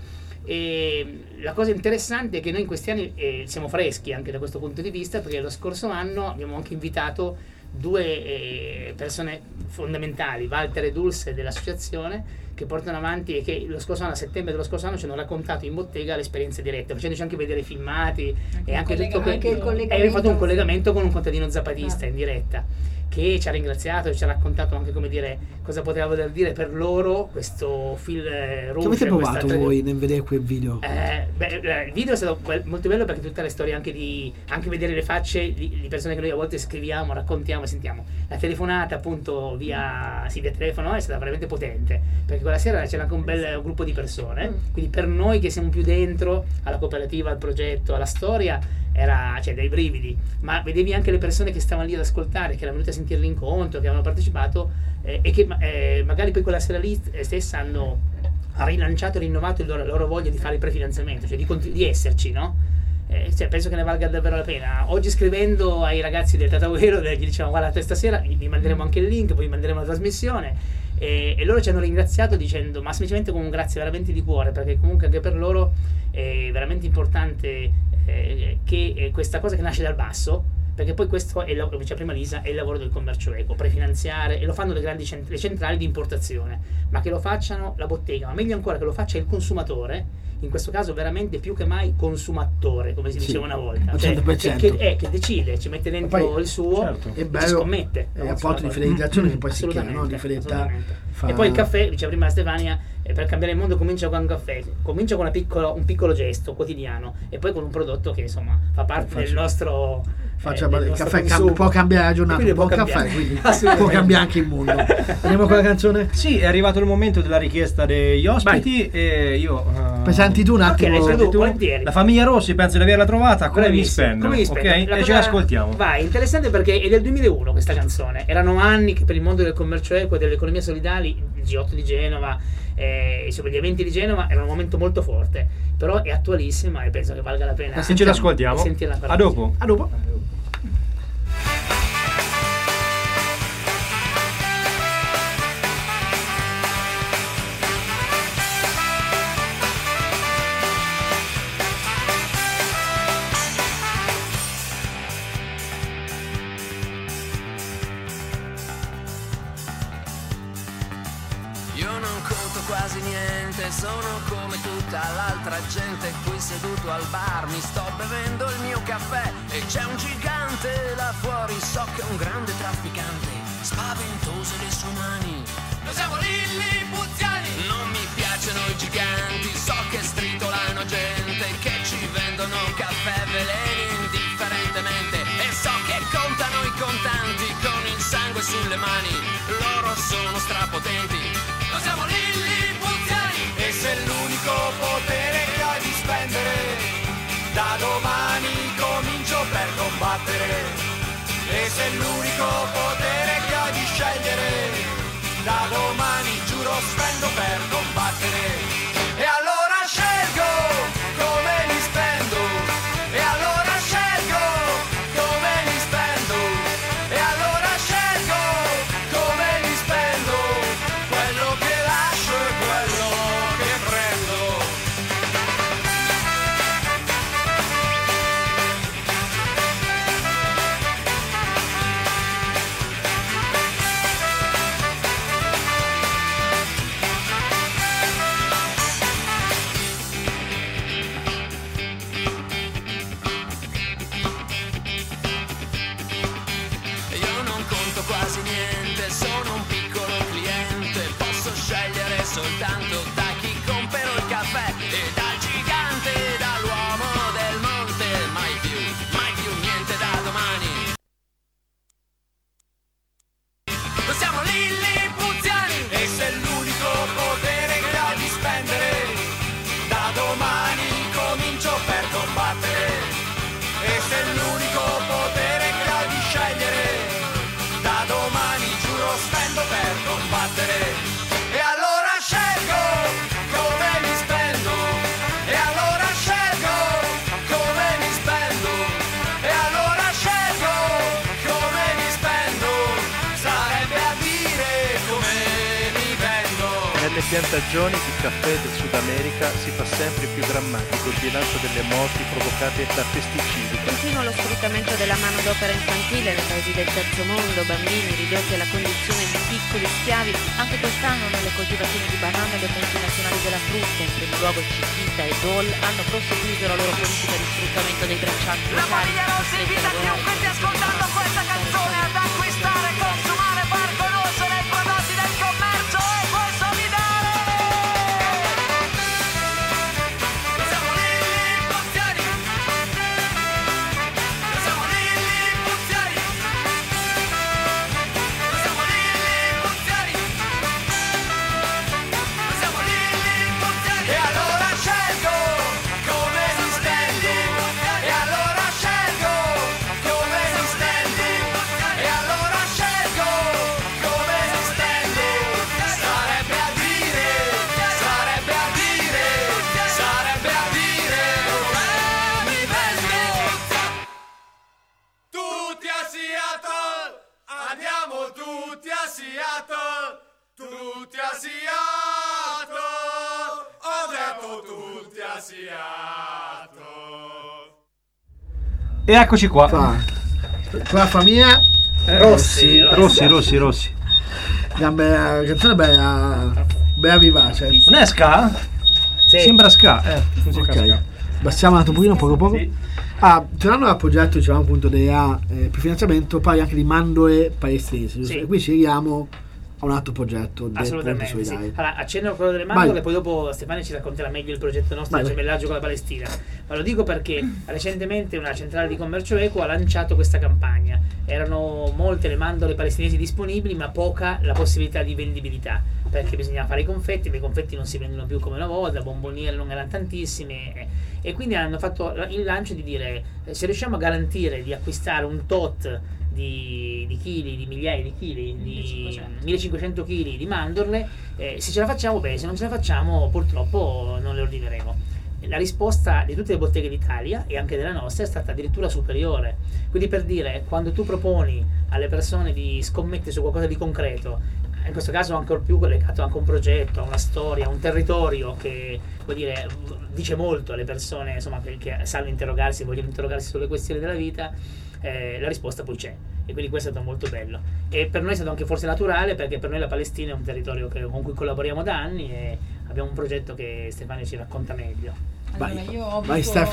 E la cosa interessante è che noi in questi anni eh, siamo freschi anche da questo punto di vista, perché lo scorso anno abbiamo anche invitato due eh, persone fondamentali, Walter e Dulce dell'associazione, che portano avanti e che lo scorso anno, a settembre dello scorso anno, ci hanno raccontato in bottega l'esperienza diretta, facendoci anche vedere filmati e anche tutto que- anche il e collegamento. abbiamo fatto un collegamento con un contadino zapatista Ah. in diretta, che ci ha ringraziato e ci ha raccontato anche, come dire, cosa poteva voler dire per loro questo fil eh, Che rouge, avete questa provato tra- voi nel vedere quel video? eh, beh, eh, il video è stato be- molto bello, perché tutte le storie anche di anche vedere le facce di, di persone che noi a volte scriviamo, raccontiamo e sentiamo. La telefonata appunto via, sì, via telefono è stata veramente potente, perché quella sera c'era anche un bel gruppo di persone, quindi per noi che siamo più dentro alla cooperativa, al progetto, alla storia, era, cioè, dei brividi, ma vedevi anche le persone che stavano lì ad ascoltare, che erano venute a sentire l'incontro, che avevano partecipato eh, e che eh, magari poi quella sera lì eh, stessa hanno ha rilanciato e rinnovato il loro, la loro voglia di fare il prefinanziamento, cioè di, contri- di esserci, no? Eh, cioè, penso che ne valga davvero la pena. Oggi scrivendo ai ragazzi del Tataguero gli dicevamo guardate stasera vi vi manderemo anche il link, poi vi manderemo la trasmissione, e, e loro ci hanno ringraziato dicendo, ma semplicemente con un grazie veramente di cuore, perché comunque anche per loro è veramente importante eh, che eh, questa cosa che nasce dal basso, perché poi questo è, come diceva prima Lisa, è il lavoro del commercio equo, prefinanziare, e lo fanno le grandi cent- le centrali di importazione, ma che lo facciano la bottega, ma meglio ancora che lo faccia il consumatore, in questo caso veramente più che mai consumatore, come si Sì, diceva una volta, al cioè, cento per che, cento. che, eh, che decide, ci mette dentro Poi, il suo, certo. È ci bello, scommette. è il no? rapporto di Sulla- fidelizzazione che poi si crea, no? Assolutamente, Di fedeltà. assolutamente. fa- E poi il caffè, diceva prima Stefania, eh, per cambiare il mondo comincia con un caffè, comincia con una piccola- un piccolo gesto quotidiano e poi con un prodotto che insomma fa parte Faccio- del nostro Faccia- eh, del il nostro caffè consumo. cam- può cambiare la giornata, Quindi un buon può caffè, cambiare. quindi Assolutamente. può cambiare anche il mondo. Andiamo con la canzone? Sì, è arrivato il momento della richiesta degli ospiti e io... eh, Presenti tu un Ok, attimo. adesso tu, tu, volentieri. la famiglia Rossi penso di averla trovata, come mi Bravissimo, spendo, come mi ok? spendo. La E cosa- ce l'ascoltiamo. Vai, interessante perché è del duemilauno questa canzone. Erano anni che per il mondo del commercio equo e dell'economia solidale, il G otto di Genova, eh, insomma gli eventi di Genova era un momento molto forte, però è attualissima e penso che valga la pena. E ce l'ascoltiamo. sentirla ancora A dopo. A dopo. Io non conto quasi niente, sono come tutta l'altra gente qui seduto al bar, mi sto bevendo il mio caffè e c'è un gigante là fuori, so che è un grande trafficante, spaventose le sue mani. Noi siamo lillipuziani, non mi piacciono i giganti, so che stritolano gente, che ci vendono caffè veleni indifferentemente e so che contano i contanti con il sangue sulle mani, loro sono strapotenti. Noi siamo lillipuziani e se l'unico potere che hai di spendere, da domani comincio per combattere. E se l'unico potere che hai di scegliere, da domani giuro spendo per combattere. E allora scelgo come li spendo, e allora scelgo come li spendo, e allora scelgo come li spendo, quello che lascio e quello che prendo. Io non conto quasi niente, sono un piccolo cliente, posso scegliere soltanto da chi compero il caffè e dal gigante, dall'uomo del monte, mai più, mai più niente da domani. Noi siamo lillipuziani e se l'unico potere che hai di spendere, da domani comincio per combattere. E se l'unico potere che hai di scegliere, da domani giuro spendo per combattere. E allora scelgo come li spendo, e allora scelgo come li spendo, e allora scelgo come li spendo, sarebbe a dire come mi vendo. Nelle piantagioni di caffè del Sud America si fa sempre più drammatico il bilancio delle morti provocate da pesticidi. Continua lo sfruttamento della manodopera infantile nei paesi del terzo mondo, bambini ridotti alla condizione di piccoli schiavi. Anche quest'anno nelle coltivazioni di banane le multinazionali della frutta, in primo luogo Chiquita e Dole, hanno proseguito la loro politica di sfruttamento dei braccianti La locali. famiglia non si invita chiunque stia ascoltando questa canzone ad acquistare, consumare, far conoscere i prodotti del commercio e questo vi dare. Noi siamo lillipuziani, noi siamo lillipuziani, noi siamo lillipuziani, noi siamo lillipuziani. E allora scelgo come li spendo, e allora scelgo come li spendo, e allora scelgo come li spendo, sarebbe a dire, sarebbe a dire, sarebbe a dire come mi vendo. Tutti a Seattle, andiamo tutti a Seattle, tutti a Seattle, ho detto tutti a Seattle. E eccoci qua. Qua, qua famiglia Rossi, Rossi, Rossi, Rossi. una bella canzone, bella, bella vivace. Non è ska? Sì. Sembra ska, eh. musica Ok, ska. bassiamo un pochino, poco poco. Sì. Ah, tornando al progetto, dicevamo appunto della eh, per finanziamento, parli anche di mandorle palestinesi, giusto? Sì. E qui ci arriviamo a un altro progetto del Ponte Assolutamente sì. Solidale. Allora, accenno a quello delle mandorle e poi dopo Stefania ci racconterà meglio il progetto nostro Vai, di vai. gemellaggio con la Palestina. Ma lo dico perché recentemente una centrale di commercio equo ha lanciato questa campagna. Erano molte le mandorle palestinesi disponibili, ma poca la possibilità di vendibilità, perché bisognava fare i confetti, ma i confetti non si vendono più come una volta, bomboniere non erano tantissime, e, e quindi hanno fatto il lancio di dire eh, se riusciamo a garantire di acquistare un tot di, di chili, di migliaia di chili, di millecinquecento chili di mandorle, eh, se ce la facciamo bene, se non ce la facciamo purtroppo non le ordineremo. La risposta di tutte le botteghe d'Italia e anche della nostra è stata addirittura superiore. Quindi, per dire, quando tu proponi alle persone di scommettere su qualcosa di concreto, in questo caso ancora più legato anche a un progetto, a una storia, a un territorio che, vuol dire, dice molto alle persone, insomma, che, che sanno interrogarsi, vogliono interrogarsi sulle questioni della vita, eh, la risposta poi c'è. e quindi questo è stato molto bello. E per noi è stato anche forse naturale, perché per noi la Palestina è un territorio che, con cui collaboriamo da anni, e abbiamo un progetto che Stefania ci racconta meglio. Allora, Vai, io ho vai avuto, Stafi.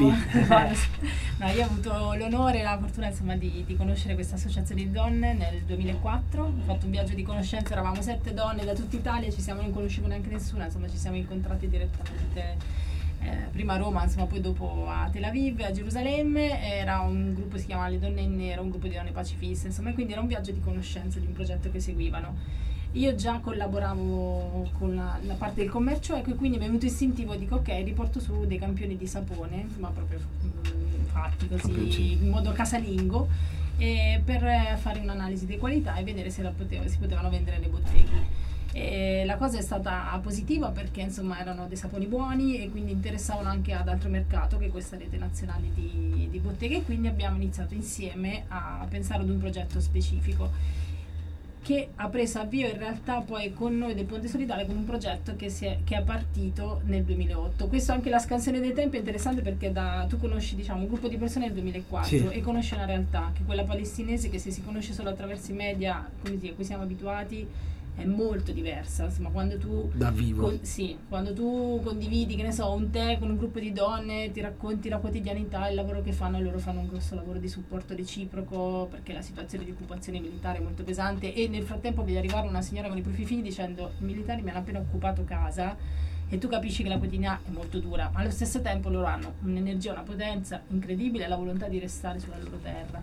no, io ho avuto l'onore e la fortuna insomma di, di conoscere questa associazione di donne nel duemilaquattro. Ho fatto un viaggio di conoscenza, eravamo sette donne da tutta Italia, ci siamo, non conoscevo neanche nessuna, insomma ci siamo incontrate direttamente eh, prima a Roma, insomma poi dopo a Tel Aviv, a Gerusalemme. Era un gruppo, si chiama Le Donne in Nero, un gruppo di donne pacifiste, insomma, e quindi era un viaggio di conoscenza di un progetto che seguivano. Io già collaboravo con la, la parte del commercio, ecco, e quindi mi è venuto istintivo, dico ok, riporto su dei campioni di sapone, insomma proprio mh, fatti così in modo casalingo, e per fare un'analisi di qualità e vedere se la poteva, si potevano vendere le botteghe. E la cosa è stata positiva perché insomma erano dei saponi buoni e quindi interessavano anche ad altro mercato che questa rete nazionale di, di botteghe, e quindi abbiamo iniziato insieme a pensare ad un progetto specifico che ha preso avvio in realtà poi con noi del Ponte Solidale con un progetto che, si è, che è partito nel duemilaotto. Questo anche la scansione dei tempi è interessante perché da, tu conosci diciamo un gruppo di persone nel duemilaquattro, sì, e conosci una realtà che è quella palestinese, che se si conosce solo attraverso i media, come dire, a cui siamo abituati, è molto diversa. Insomma, quando tu da vivo con, sì, quando tu condividi, che ne so, un tè con un gruppo di donne, ti racconti la quotidianità, il lavoro che fanno, e loro fanno un grosso lavoro di supporto reciproco perché la situazione di occupazione militare è molto pesante, e nel frattempo vede arrivare una signora con i propri figli dicendo i militari mi hanno appena occupato casa, e tu capisci che la quotidianità è molto dura, ma allo stesso tempo loro hanno un'energia, una potenza incredibile e la volontà di restare sulla loro terra.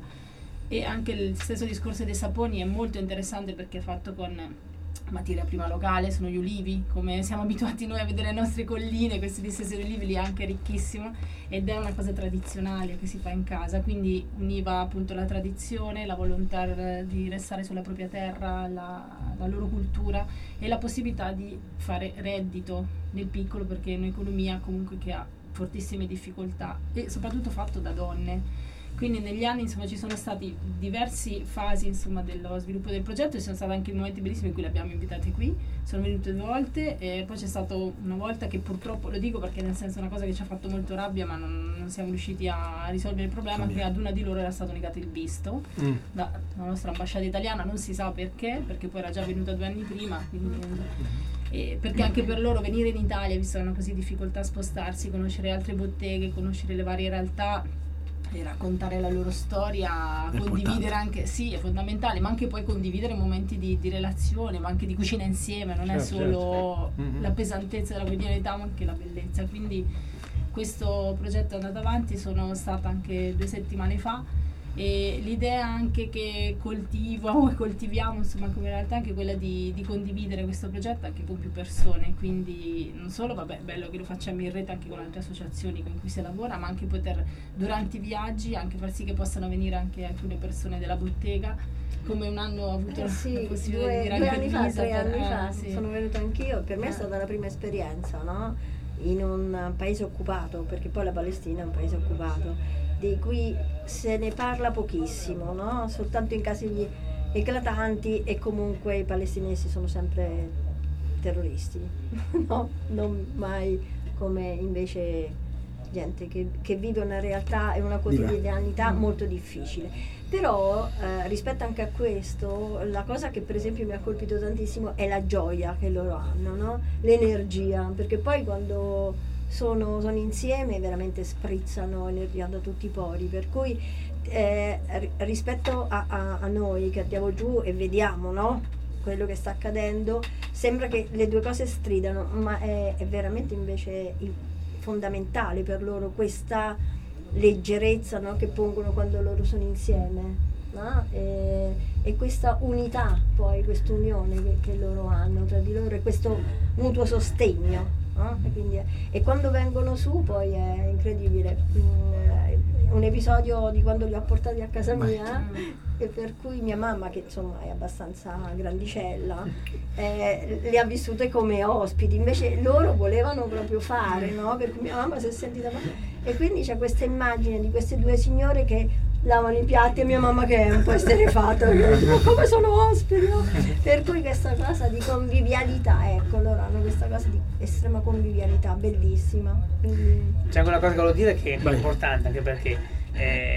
E anche il stesso discorso dei saponi è molto interessante perché è fatto con materia prima locale, sono gli ulivi, come siamo abituati noi a vedere le nostre colline, questi distesi di ulivi lì è anche ricchissimo, ed è una cosa tradizionale che si fa in casa, quindi univa appunto la tradizione, la volontà di restare sulla propria terra, la, la loro cultura e la possibilità di fare reddito nel piccolo, perché è un'economia comunque che ha fortissime difficoltà e soprattutto fatto da donne. Quindi negli anni insomma ci sono stati diverse fasi insomma dello sviluppo del progetto, ci sono stati anche momenti bellissimi in cui le abbiamo invitate qui, sono venute due volte, e poi c'è stato una volta che purtroppo, lo dico perché nel senso è una cosa che ci ha fatto molto rabbia, ma non, non siamo riusciti a risolvere il problema, che ad una di loro era stato negato il visto mm. da, dalla nostra ambasciata italiana, non si sa perché, perché poi era già venuta due anni prima, quindi, e perché anche per loro venire in Italia, visto che hanno così difficoltà a spostarsi, conoscere altre botteghe, conoscere le varie realtà e raccontare la loro storia, è condividere importante. Anche, sì, è fondamentale, ma anche poi condividere momenti di, di relazione, ma anche di cucina insieme, non certo, è solo certo. mm-hmm. la pesantezza della quotidianità, ma anche la bellezza. Quindi questo progetto è andato avanti, sono stata anche due settimane fa, e l'idea anche che coltivo o coltiviamo insomma come realtà è anche quella di, di condividere questo progetto anche con più persone, quindi non solo, vabbè, è bello che lo facciamo in rete anche con altre associazioni con cui si lavora, ma anche poter durante i viaggi anche far sì che possano venire anche alcune persone della bottega, come un anno ho avuto eh sì, la possibilità due, di dire due anche anni fa, Elisa, tre per, anni eh, fa sì. sono venuta anch'io, per me eh. è stata la prima esperienza, no? In un paese occupato, perché poi la Palestina è un paese occupato di cui se ne parla pochissimo, no? Soltanto in casi eclatanti, e comunque i palestinesi sono sempre terroristi, no? Non mai come invece gente che, che vive una realtà e una quotidianità molto difficile. Però eh, rispetto anche a questo, la cosa che per esempio mi ha colpito tantissimo è la gioia che loro hanno, no? L'energia, perché poi quando sono, sono insieme veramente sprizzano energia da tutti i pori, per cui eh, rispetto a, a, a noi che andiamo giù e vediamo, no? Quello che sta accadendo, sembra che le due cose stridano, ma è, è veramente invece fondamentale per loro questa leggerezza, no? Che pongono quando loro sono insieme, no? e, e questa unità, poi questa unione che, che loro hanno tra di loro, e questo mutuo sostegno, no? E, quindi, e quando vengono su poi è incredibile. Mm, un episodio di quando li ho portati a casa mia, e per cui mia mamma, che insomma è abbastanza grandicella, eh, le ha vissute come ospiti, invece loro volevano proprio fare, no? Per cui mia mamma si è sentita male. E quindi c'è questa immagine di queste due signore che lavano i piatti, e mia mamma che è un po' esterrefatta, ma come sono ospiti, no? Per cui questa cosa di convivialità, ecco, loro hanno questa cosa di estrema convivialità, bellissima. Quindi... C'è anche una cosa che volevo dire che è Vai. importante, anche perché eh,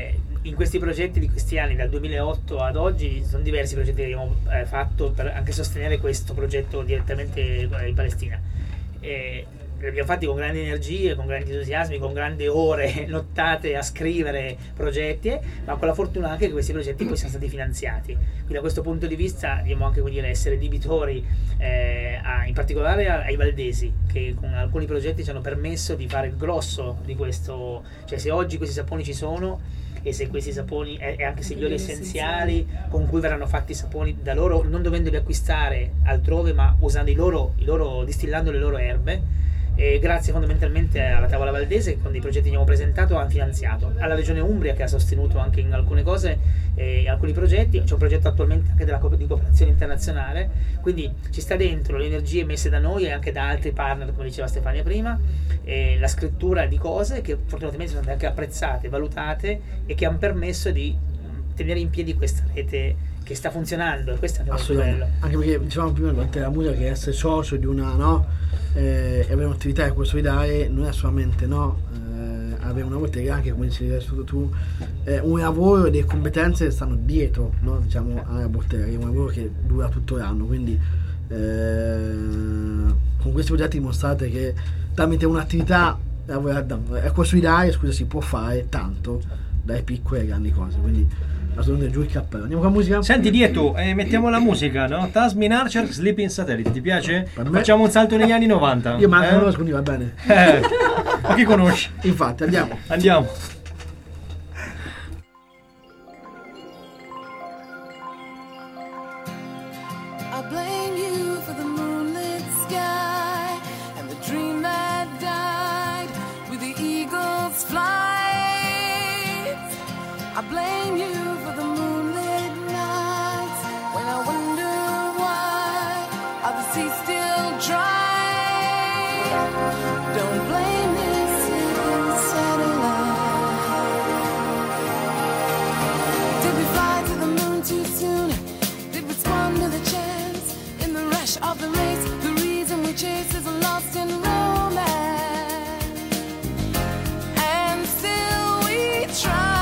in questi progetti di questi anni, dal duemilaotto ad oggi, sono diversi progetti che abbiamo eh, fatto per anche sostenere questo progetto direttamente in Palestina. E li abbiamo fatti con grandi energie, con grandi entusiasmi, con grandi ore nottate a scrivere progetti, ma con la fortuna anche che questi progetti poi siano stati finanziati. Quindi da questo punto di vista dobbiamo anche, come dire, essere debitori eh, a, in particolare ai valdesi, che con alcuni progetti ci hanno permesso di fare il grosso di questo. Cioè, se oggi questi saponi ci sono, e se questi saponi e anche se gli oli essenziali con cui verranno fatti i saponi da loro, non dovendoli acquistare altrove, ma usando i loro, i loro distillando le loro erbe, e grazie fondamentalmente alla Tavola Valdese, che con dei progetti che abbiamo presentato hanno finanziato, alla Regione Umbria che ha sostenuto anche in alcune cose, eh, in alcuni progetti. C'è un progetto attualmente anche della co- di cooperazione internazionale, quindi ci sta dentro le energie messe da noi e anche da altri partner, come diceva Stefania prima, eh, la scrittura di cose che fortunatamente sono state anche apprezzate, valutate e che hanno permesso di tenere in piedi questa rete che sta funzionando, e questo è molto bello. Anche perché dicevamo prima durante la musica che essere socio di una, no, eh, e avere un'attività che può solidare non è solamente, no, eh, avere una bottega, anche come dicevi adesso tu, eh, un lavoro e delle competenze che stanno dietro, no, diciamo, alla bottega, è un lavoro che dura tutto l'anno, quindi eh, con questi progetti dimostrate che tramite un'attività a consolidare, scusa, si può fare tanto, dalle piccole alle grandi cose, quindi assolutamente giù il cappello. Andiamo con la musica? Senti Dieto, eh, mettiamo la musica, no? Tasmin Archer, Sleeping Satellite, ti piace? Facciamo un salto negli anni novanta. Io manco eh? non lo conosco, quindi va bene. Eh, ma chi conosci? Infatti, andiamo. Andiamo. I blame you for the moonlit sky and the dream that died with the eagle's flight. I blame you for the moonlit nights when I wonder why are the seas still dry. Don't blame this satellite. Did we fly to the moon too soon? Did we squander the chance in the rush of the race? The reason we chase is lost in romance, and still we try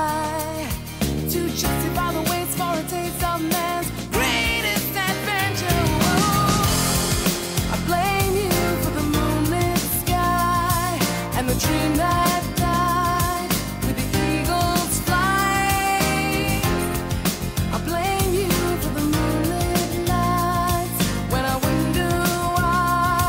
justify the waits for a taste of man's greatest adventure. Ooh, I blame you for the moonlit sky and the dream that died with the eagle's flight. I blame you for the moonlit nights when I wonder why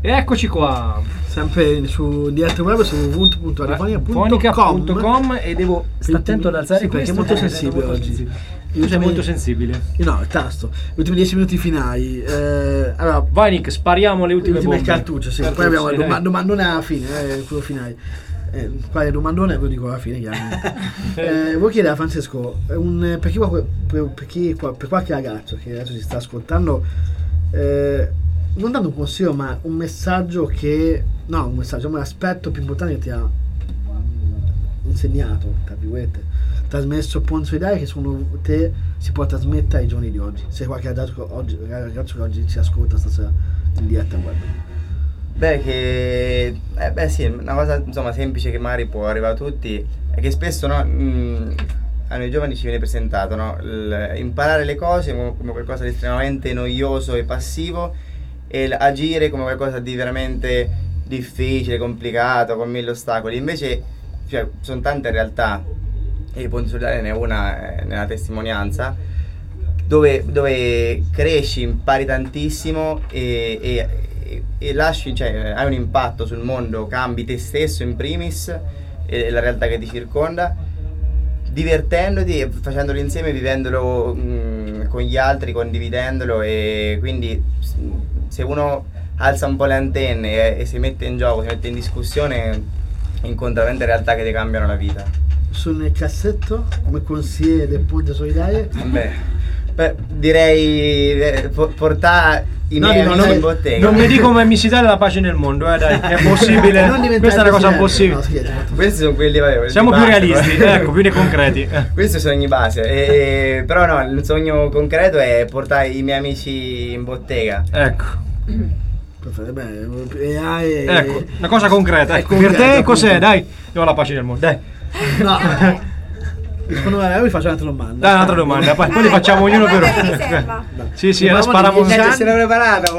E eccoci qua. Sempre su diretta web su w w w punto radiofonica punto com e devo stare attento ad alzare sì, perché è molto sensibile oggi. Io sono molto sensibile. No, il tasto. Gli ultimi dieci minuti finali. Eh, allora, vai Nick, spariamo le ultime, le ultime bombe. cartucce, sì. Poi abbiamo il doma- domandone alla fine, eh, quello finale. Eh, qua è domandone, ve lo dico alla fine, chiaramente. eh, vuoi chiedere a Francesco, un, per, chi, per, per, chi, per qualche ragazzo che adesso si sta ascoltando, eh, non dando un consiglio, ma un messaggio che, no, un messaggio, ma l'aspetto più importante che ti ha insegnato, tra virgolette, trasmesso Ponte Solidale, che secondo te si può trasmettere ai giorni di oggi, se qualche ragazzo, oggi, ragazzo che oggi ci ascolta stasera in diretta web. Beh, che eh, beh sì, una cosa insomma semplice che magari può arrivare a tutti è che spesso, no, mh, a noi giovani ci viene presentato, no, il, imparare le cose come, come qualcosa di estremamente noioso e passivo, e l- agire come qualcosa di veramente difficile, complicato, con mille ostacoli. Invece, cioè, sono tante realtà, e Ponte Solidale ne è una, eh, nella testimonianza, dove, dove cresci, impari tantissimo e, e e lasci, cioè hai un impatto sul mondo, cambi te stesso in primis e la realtà che ti circonda, divertendoti e facendolo insieme, vivendolo mh, con gli altri, condividendolo. E quindi se uno alza un po' le antenne e, e si mette in gioco, si mette in discussione, incontra veramente realtà che ti cambiano la vita. Sono nel cassetto come consigliere del Ponte Solidale? Beh, beh, direi eh, portare i no, miei no, amici no, in bottega. Non mi dico come mi si dà la pace nel mondo, eh, dai, è possibile. Questa è una cosa possibile. No, questi sono quelli, vabbè, siamo di più base, realisti, però. Ecco, più ne concreti. Questi sono sogni base. E, però no, il sogno concreto è portare i miei amici in bottega. Ecco. Beh, hai, ecco, una cosa concreta. Ecco, concreta, per te appunto. cos'è? Dai, io ho la pace nel mondo. Dai. No. Secondo me io vi faccio un'altra domanda. Dai, un'altra domanda, poi, poi li facciamo ognuno per uno. Sì, sì, adesso spariamo. Se l'ho preparata,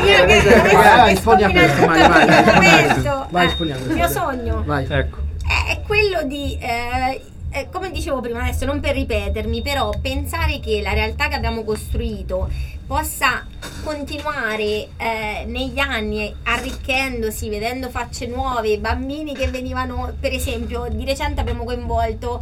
vai, rispondi a questo, vai, vai, vai, vai, rispondi a questo. Il mio sogno vai. Ecco. è quello di eh, eh, come dicevo prima, adesso non per ripetermi, però pensare che la realtà che abbiamo costruito possa continuare eh, negli anni arricchendosi, vedendo facce nuove, bambini che venivano, per esempio di recente abbiamo coinvolto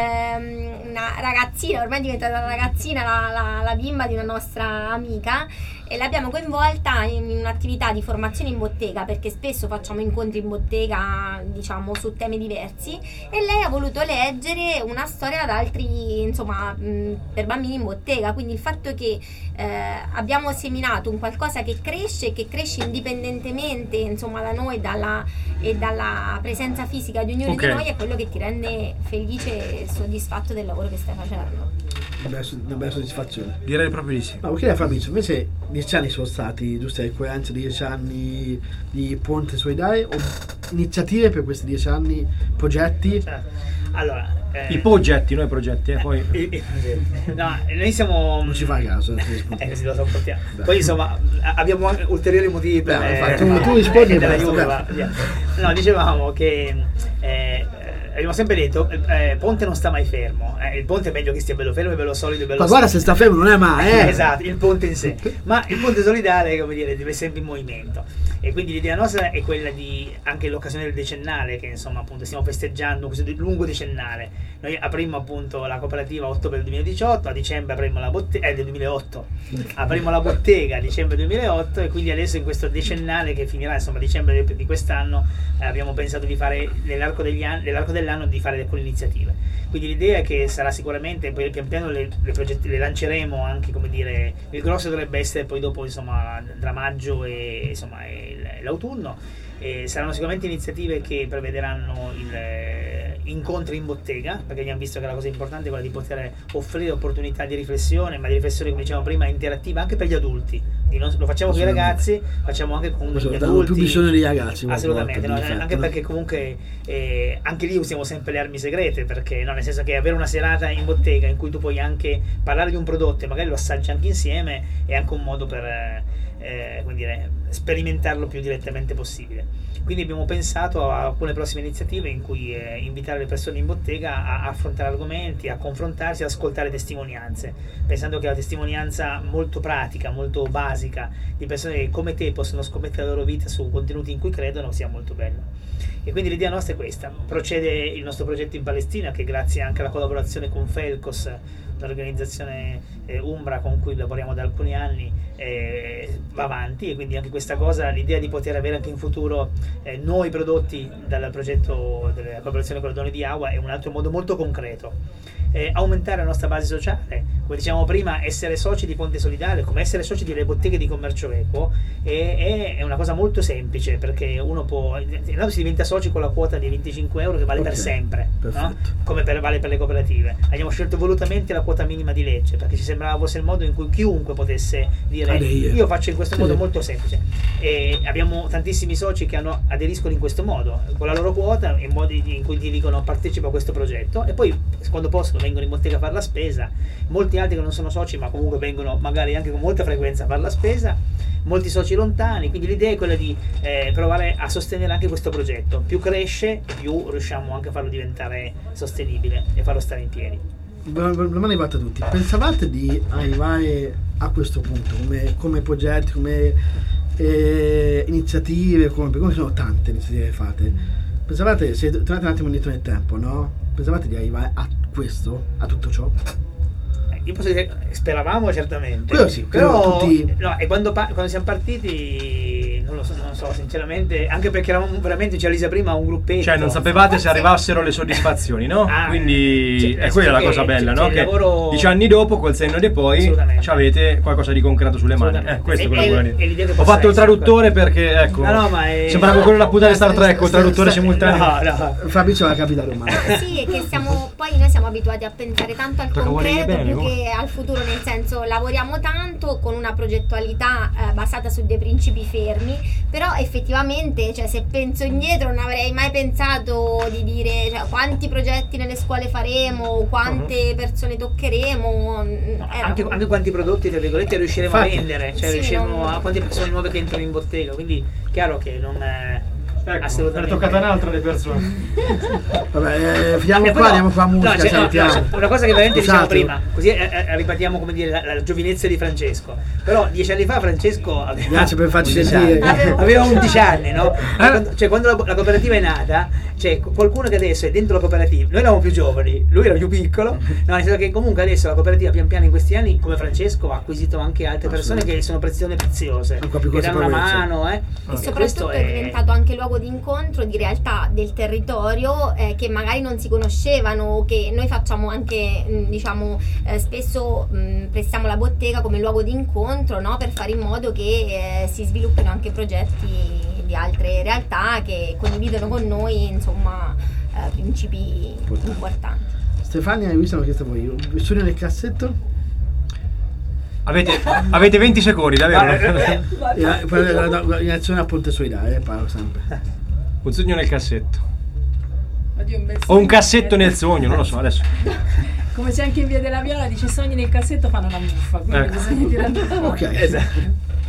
ehm, una ragazzina, ormai è diventata una ragazzina, la, la, la bimba di una nostra amica, e l'abbiamo coinvolta in un'attività di formazione in bottega, perché spesso facciamo incontri in bottega, diciamo, su temi diversi, e lei ha voluto leggere una storia ad altri, insomma, mh, per bambini in bottega. Quindi il fatto che eh, abbiamo seminato un qualcosa che cresce, che cresce indipendentemente, insomma, da noi dalla, e dalla presenza fisica di ognuno okay. di noi, è quello che ti rende felice e soddisfatto del lavoro che stai facendo. Una bella, una bella soddisfazione. Direi proprio di sì. Ma perché Fabrizio, invece dieci anni sono stati giuste le coerenze di dieci anni di Ponte Solidale, o iniziative per questi dieci anni, progetti? Certo. Allora, eh, i progetti, noi progetti, eh, poi i, i progetti. No, noi siamo non ci fa caso, eh, sì, lo sopportiamo. Poi insomma abbiamo anche ulteriori motivi per Beh, eh, tu, tu rispondi eh, della basta, Juve, va, via. No, dicevamo che eh, abbiamo sempre detto eh, Ponte non sta mai fermo, eh, il Ponte è meglio che stia bello fermo, è bello solido, è bello ma guarda, se sta fermo non è mai, eh. Esatto, il Ponte in sé, ma il Ponte Solidale, come dire, deve sempre in movimento, e quindi l'idea nostra è quella di, anche l'occasione del decennale, che insomma appunto stiamo festeggiando questo lungo decennale. Noi aprimmo appunto la cooperativa a ottobre duemiladiciotto, a dicembre aprimmo la bottega, eh, del duemilaotto aprimmo la bottega a dicembre duemilaotto, e quindi adesso in questo decennale che finirà insomma a dicembre di quest'anno eh, abbiamo pensato di fare nell'arco degli anni, nell'arco dell'anno di fare alcune iniziative. Quindi l'idea è che sarà sicuramente, poi pian piano le, le, progetti, le lanceremo anche, come dire, il grosso dovrebbe essere poi dopo insomma tra maggio e insomma e l'autunno. E saranno sicuramente iniziative che prevederanno il, eh, incontri in bottega, perché abbiamo visto che la cosa importante è quella di poter offrire opportunità di riflessione, ma di riflessione, come dicevamo prima, interattiva anche per gli adulti. Di non, lo facciamo con i ragazzi, facciamo anche con gli adulti. Più bisogno dei ragazzi. Assolutamente, no, anche perché comunque eh, anche lì usiamo sempre le armi segrete, perché no, nel senso che avere una serata in bottega in cui tu puoi anche parlare di un prodotto e magari lo assaggi anche insieme è anche un modo per eh, come dire, sperimentarlo più direttamente possibile. Quindi abbiamo pensato a alcune prossime iniziative in cui eh, invitare le persone in bottega a, a affrontare argomenti, a confrontarsi, ad ascoltare testimonianze, pensando che la testimonianza molto pratica, molto basica di persone che come te possono scommettere la loro vita su contenuti in cui credono sia molto bella. E quindi l'idea nostra è questa. Procede il nostro progetto in Palestina, che grazie anche alla collaborazione con Felcos, l'organizzazione eh, Umbra con cui lavoriamo da alcuni anni, eh, va avanti, e quindi anche questa cosa, l'idea di poter avere anche in futuro eh, nuovi prodotti dal progetto della collaborazione con le donne di Awa è un altro modo molto concreto. Eh, aumentare la nostra base sociale, come dicevamo prima, essere soci di Ponte Solidale, come essere soci delle botteghe di commercio equo, è, è una cosa molto semplice, perché uno può, intanto si diventa soci con la quota di venticinque euro che vale okay, per sempre, no? Come per, vale per le cooperative. Abbiamo scelto volutamente la quota minima di legge perché ci sembrava fosse il modo in cui chiunque potesse dire io faccio in questo sì. modo molto semplice, e abbiamo tantissimi soci che hanno, aderiscono in questo modo con la loro quota, in modi in cui ti dicono partecipa a questo progetto, e poi quando possono vengono in bottega a fare la spesa. Molti altri che non sono soci ma comunque vengono magari anche con molta frequenza a fare la spesa, molti soci lontani, quindi l'idea è quella di eh, provare a sostenere anche questo progetto. Più cresce, più riusciamo anche a farlo diventare sostenibile e farlo stare in piedi. Domani va a tutti. Pensavate di arrivare a questo punto come, come progetti, come eh, iniziative, come, come sono tante iniziative che fate? Pensavate, se tornate un attimo indietro nel tempo, no? Pensavate di arrivare a questo, a tutto ciò? Io posso dire, speravamo certamente. Quello sì, però tutti... no, e quando, pa- quando siamo partiti non lo so, non so sinceramente, anche perché eravamo veramente, c'era Lisa prima, un gruppetto. Cioè non sapevate se arrivassero le soddisfazioni, no? Ah, quindi cioè, è quella la cosa che, bella, cioè, no? Che lavoro... dieci anni dopo, col senno di poi, avete qualcosa di concreto sulle mani. Eh, questo è quello che volevo dire. Ho fatto il traduttore perché, ecco, no, no, ma è... sembrava quello da puntare Star Trek, il traduttore simultaneo. No, no. Fabrizio la capitale umana. Sì, è che siamo, poi noi siamo abituati a pensare tanto al Perché concreto bene, più come? che al futuro, nel senso lavoriamo tanto con una progettualità eh, basata su dei principi fermi, però effettivamente, cioè, se penso indietro non avrei mai pensato di dire, cioè, quanti progetti nelle scuole faremo, quante persone toccheremo, no, anche, anche quanti prodotti tra virgolette riusciremo Infatti, a vendere, cioè sì, riusciremo non... a quante persone nuove che entrano in bottega, quindi chiaro che non è... Ecco, assolutamente. è toccata un'altra le persone. Vabbè, eh, finiamo eh, qua, no, andiamo qua a musica. No, cioè, no, no, una cosa che veramente diciamo prima, così eh, eh, ripetiamo come dire la, la giovinezza di Francesco. Però dieci anni fa Francesco aveva, Grazie per farci sentire. aveva undici anni, no? Eh? Quando, cioè quando la, la cooperativa è nata, c'è qualcuno che adesso è dentro la cooperativa. Noi eravamo più giovani, lui era più piccolo. No, nel senso che comunque adesso la cooperativa pian piano in questi anni, come Francesco, ha acquisito anche altre persone che sono persone preziose, che danno una mano, eh. E soprattutto è diventato anche luogo di incontro di realtà del territorio eh, che magari non si conoscevano, che noi facciamo anche mh, diciamo eh, spesso mh, prestiamo la bottega come luogo di incontro, no? Per fare in modo che eh, si sviluppino anche progetti di altre realtà che condividono con noi, insomma, eh, principi importanti. Stefania, hai visto, hanno chiesto voi il sogno nel cassetto? Avete, avete venti secondi, davvero? In azione a Ponte Solidale, eh, parlo sempre. Un sogno nel cassetto. Oddio, un bel o un cassetto nel sogno, non lo so adesso. Come c'è anche in Via della Viola, dice sogni nel cassetto fanno la muffa, quindi ecco. bisogna tirare fuori. Ok, esatto.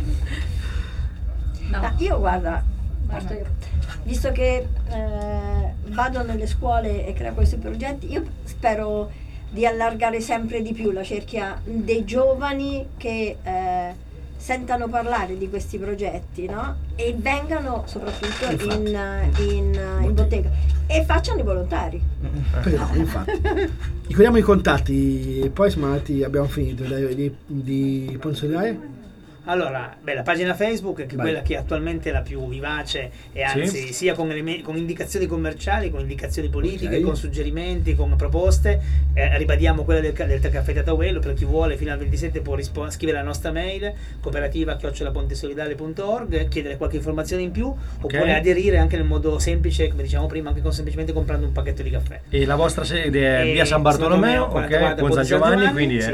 No. Ah, io guarda, guarda io, visto che eh, vado nelle scuole e creo questi progetti, io spero di allargare sempre di più la cerchia dei giovani che eh, sentano parlare di questi progetti, no? E vengano soprattutto in, in, in bottega e facciano i volontari. Però, infatti. Ricordiamo i contatti e poi siamo andati, abbiamo finito di, di, di Ponte Solidale. Allora, beh, la pagina Facebook, che è Vai. quella che attualmente è la più vivace, e anzi sì? sia con, eleme- con indicazioni commerciali, con indicazioni politiche, okay. con suggerimenti, con proposte. Eh, ribadiamo quella del, del caffè Tatuello, per chi vuole fino al ventisette può rispo- scrivere la nostra mail cooperativa chiocciola pontesolidale punto org, chiedere qualche informazione in più, oppure okay. aderire anche nel modo semplice, come diciamo prima, anche con semplicemente comprando un pacchetto di caffè. E la vostra sede è e via San Bartolomeo, ok, con San Giovanni, Giovanni, quindi sì. è...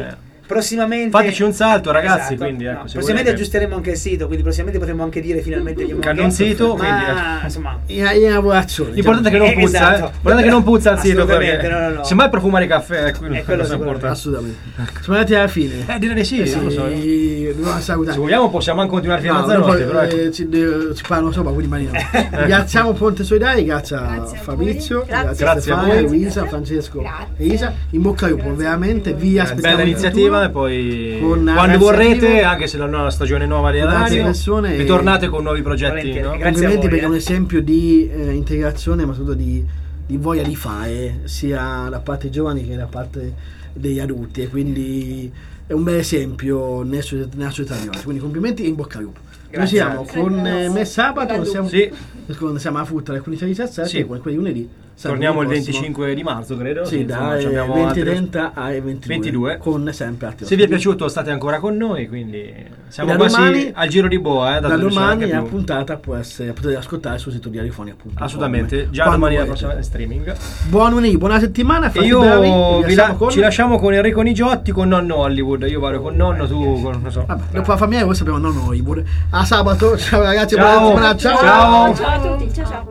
prossimamente fateci un salto, ragazzi. Esatto. Quindi, ecco, no, se prossimamente volete. aggiusteremo anche il sito, quindi prossimamente potremo anche dire finalmente che, che hanno un sito, ma quindi, insomma in, in lavorazione. L'importante è che non Eh, puzza, esatto. eh. L'importante è che non puzza il sito, Assolutamente, perché no, no, no. semmai profuma di caffè, è quello, È quello cosa sicuramente. importante. Assolutamente. Siamo arrivati alla fine. Eh, direi di sì, Eh non lo so. dobbiamo salutare. Se vogliamo possiamo anche continuare fino a No, mezzanotte, dopo, però ecco. eh, ci, eh, ci parlano sopra, quindi Marino. Ringraziamo Ponte Solidali, grazie a Grazie a Fabrizio, voi. grazie, Grazie a a Stefano, voi. Luisa, Francesco Grazie. e Isa. In bocca al lupo, veramente vi aspettiamo Bella in iniziativa, e futuro. poi Con quando ragazzi vorrete, attivi, anche se non è una stagione nuova di con altre radio, persone, ritornate con nuovi progetti, Volentieri. no? Grazie a complimenti voi, perché è eh. un esempio di eh, integrazione, ma soprattutto di, di voglia di fare, sia da parte dei giovani che da parte degli adulti, e quindi è un bel esempio nel suo- nella società di oggi. Quindi complimenti e in bocca al lupo. Noi Grazie. siamo con eh, me sabato, non siamo, Sì. con- siamo a Frutta alle quindici e diciassette, Sì. e con quelli lunedì Torniamo il prossimo. venticinque di marzo, credo. Sì, insomma, dai, ci abbiamo venti altre- trenta ai ventidue, ventidue. con sempre altri Se vi è ospiti. piaciuto state ancora con noi, quindi siamo Da quasi domani- al giro di boa, eh, da dato che c'è domani anche la più. puntata può essere, potete ascoltare sul sito di Arifoni, appunto. Assolutamente, già Quando domani la volete. prossima streaming. Buon lunedì, buona settimana, E fate io bravi, e vi vi la- lasciamo con... ci lasciamo con Enrico Nigiotti, con nonno Hollywood. Io vado con nonno, tu con, non so. Vabbè, dopo la famiglia voi sappiamo nonno Hollywood. A sabato, ciao ragazzi, Ciao. buona settimana, Ciao. Ciao a tutti, ciao ciao.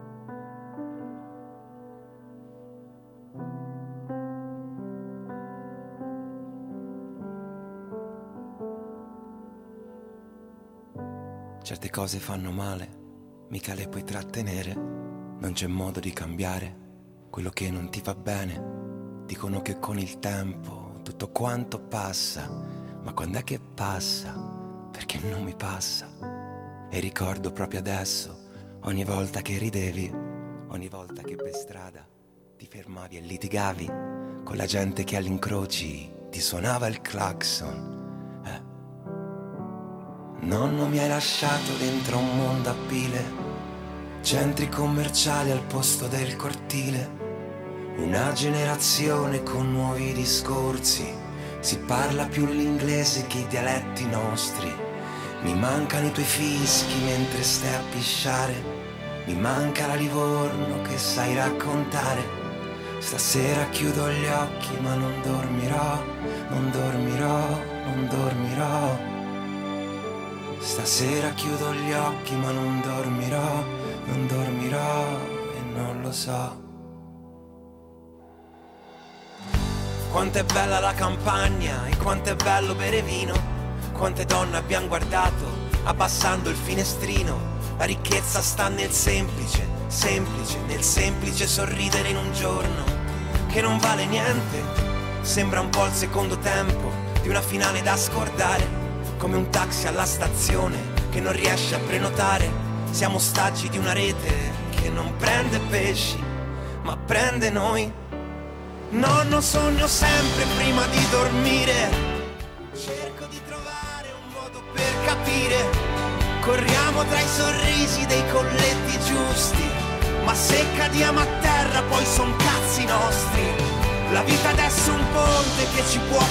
Certe cose fanno male, mica le puoi trattenere. Non c'è modo di cambiare quello che non ti va bene. Dicono che con il tempo tutto quanto passa, ma quando è che passa? Perché non mi passa. E ricordo proprio adesso, ogni volta che ridevi, ogni volta che per strada ti fermavi e litigavi con la gente che agli incroci ti suonava il clacson. Nonno, mi hai lasciato dentro un mondo a pile, centri commerciali al posto del cortile, una generazione con nuovi discorsi, si parla più l'inglese che i dialetti nostri. Mi mancano i tuoi fischi mentre stai a pisciare, mi manca la Livorno che sai raccontare. Stasera chiudo gli occhi ma non dormirò, non dormirò, non dormirò. Stasera chiudo gli occhi ma non dormirò, non dormirò e non lo so. Quanto è bella la campagna e quanto è bello bere vino, quante donne abbiamo guardato abbassando il finestrino. La ricchezza sta nel semplice, semplice, nel semplice sorridere in un giorno che non vale niente. Sembra un po' il secondo tempo di una finale da scordare, come un taxi alla stazione che non riesce a prenotare. Siamo ostaggi di una rete che non prende pesci, ma prende noi. Nonno, sogno sempre prima di dormire, cerco di trovare un modo per capire. Corriamo tra i sorrisi dei colletti giusti, ma se cadiamo a terra poi son cazzi nostri. La vita adesso è un ponte che ci può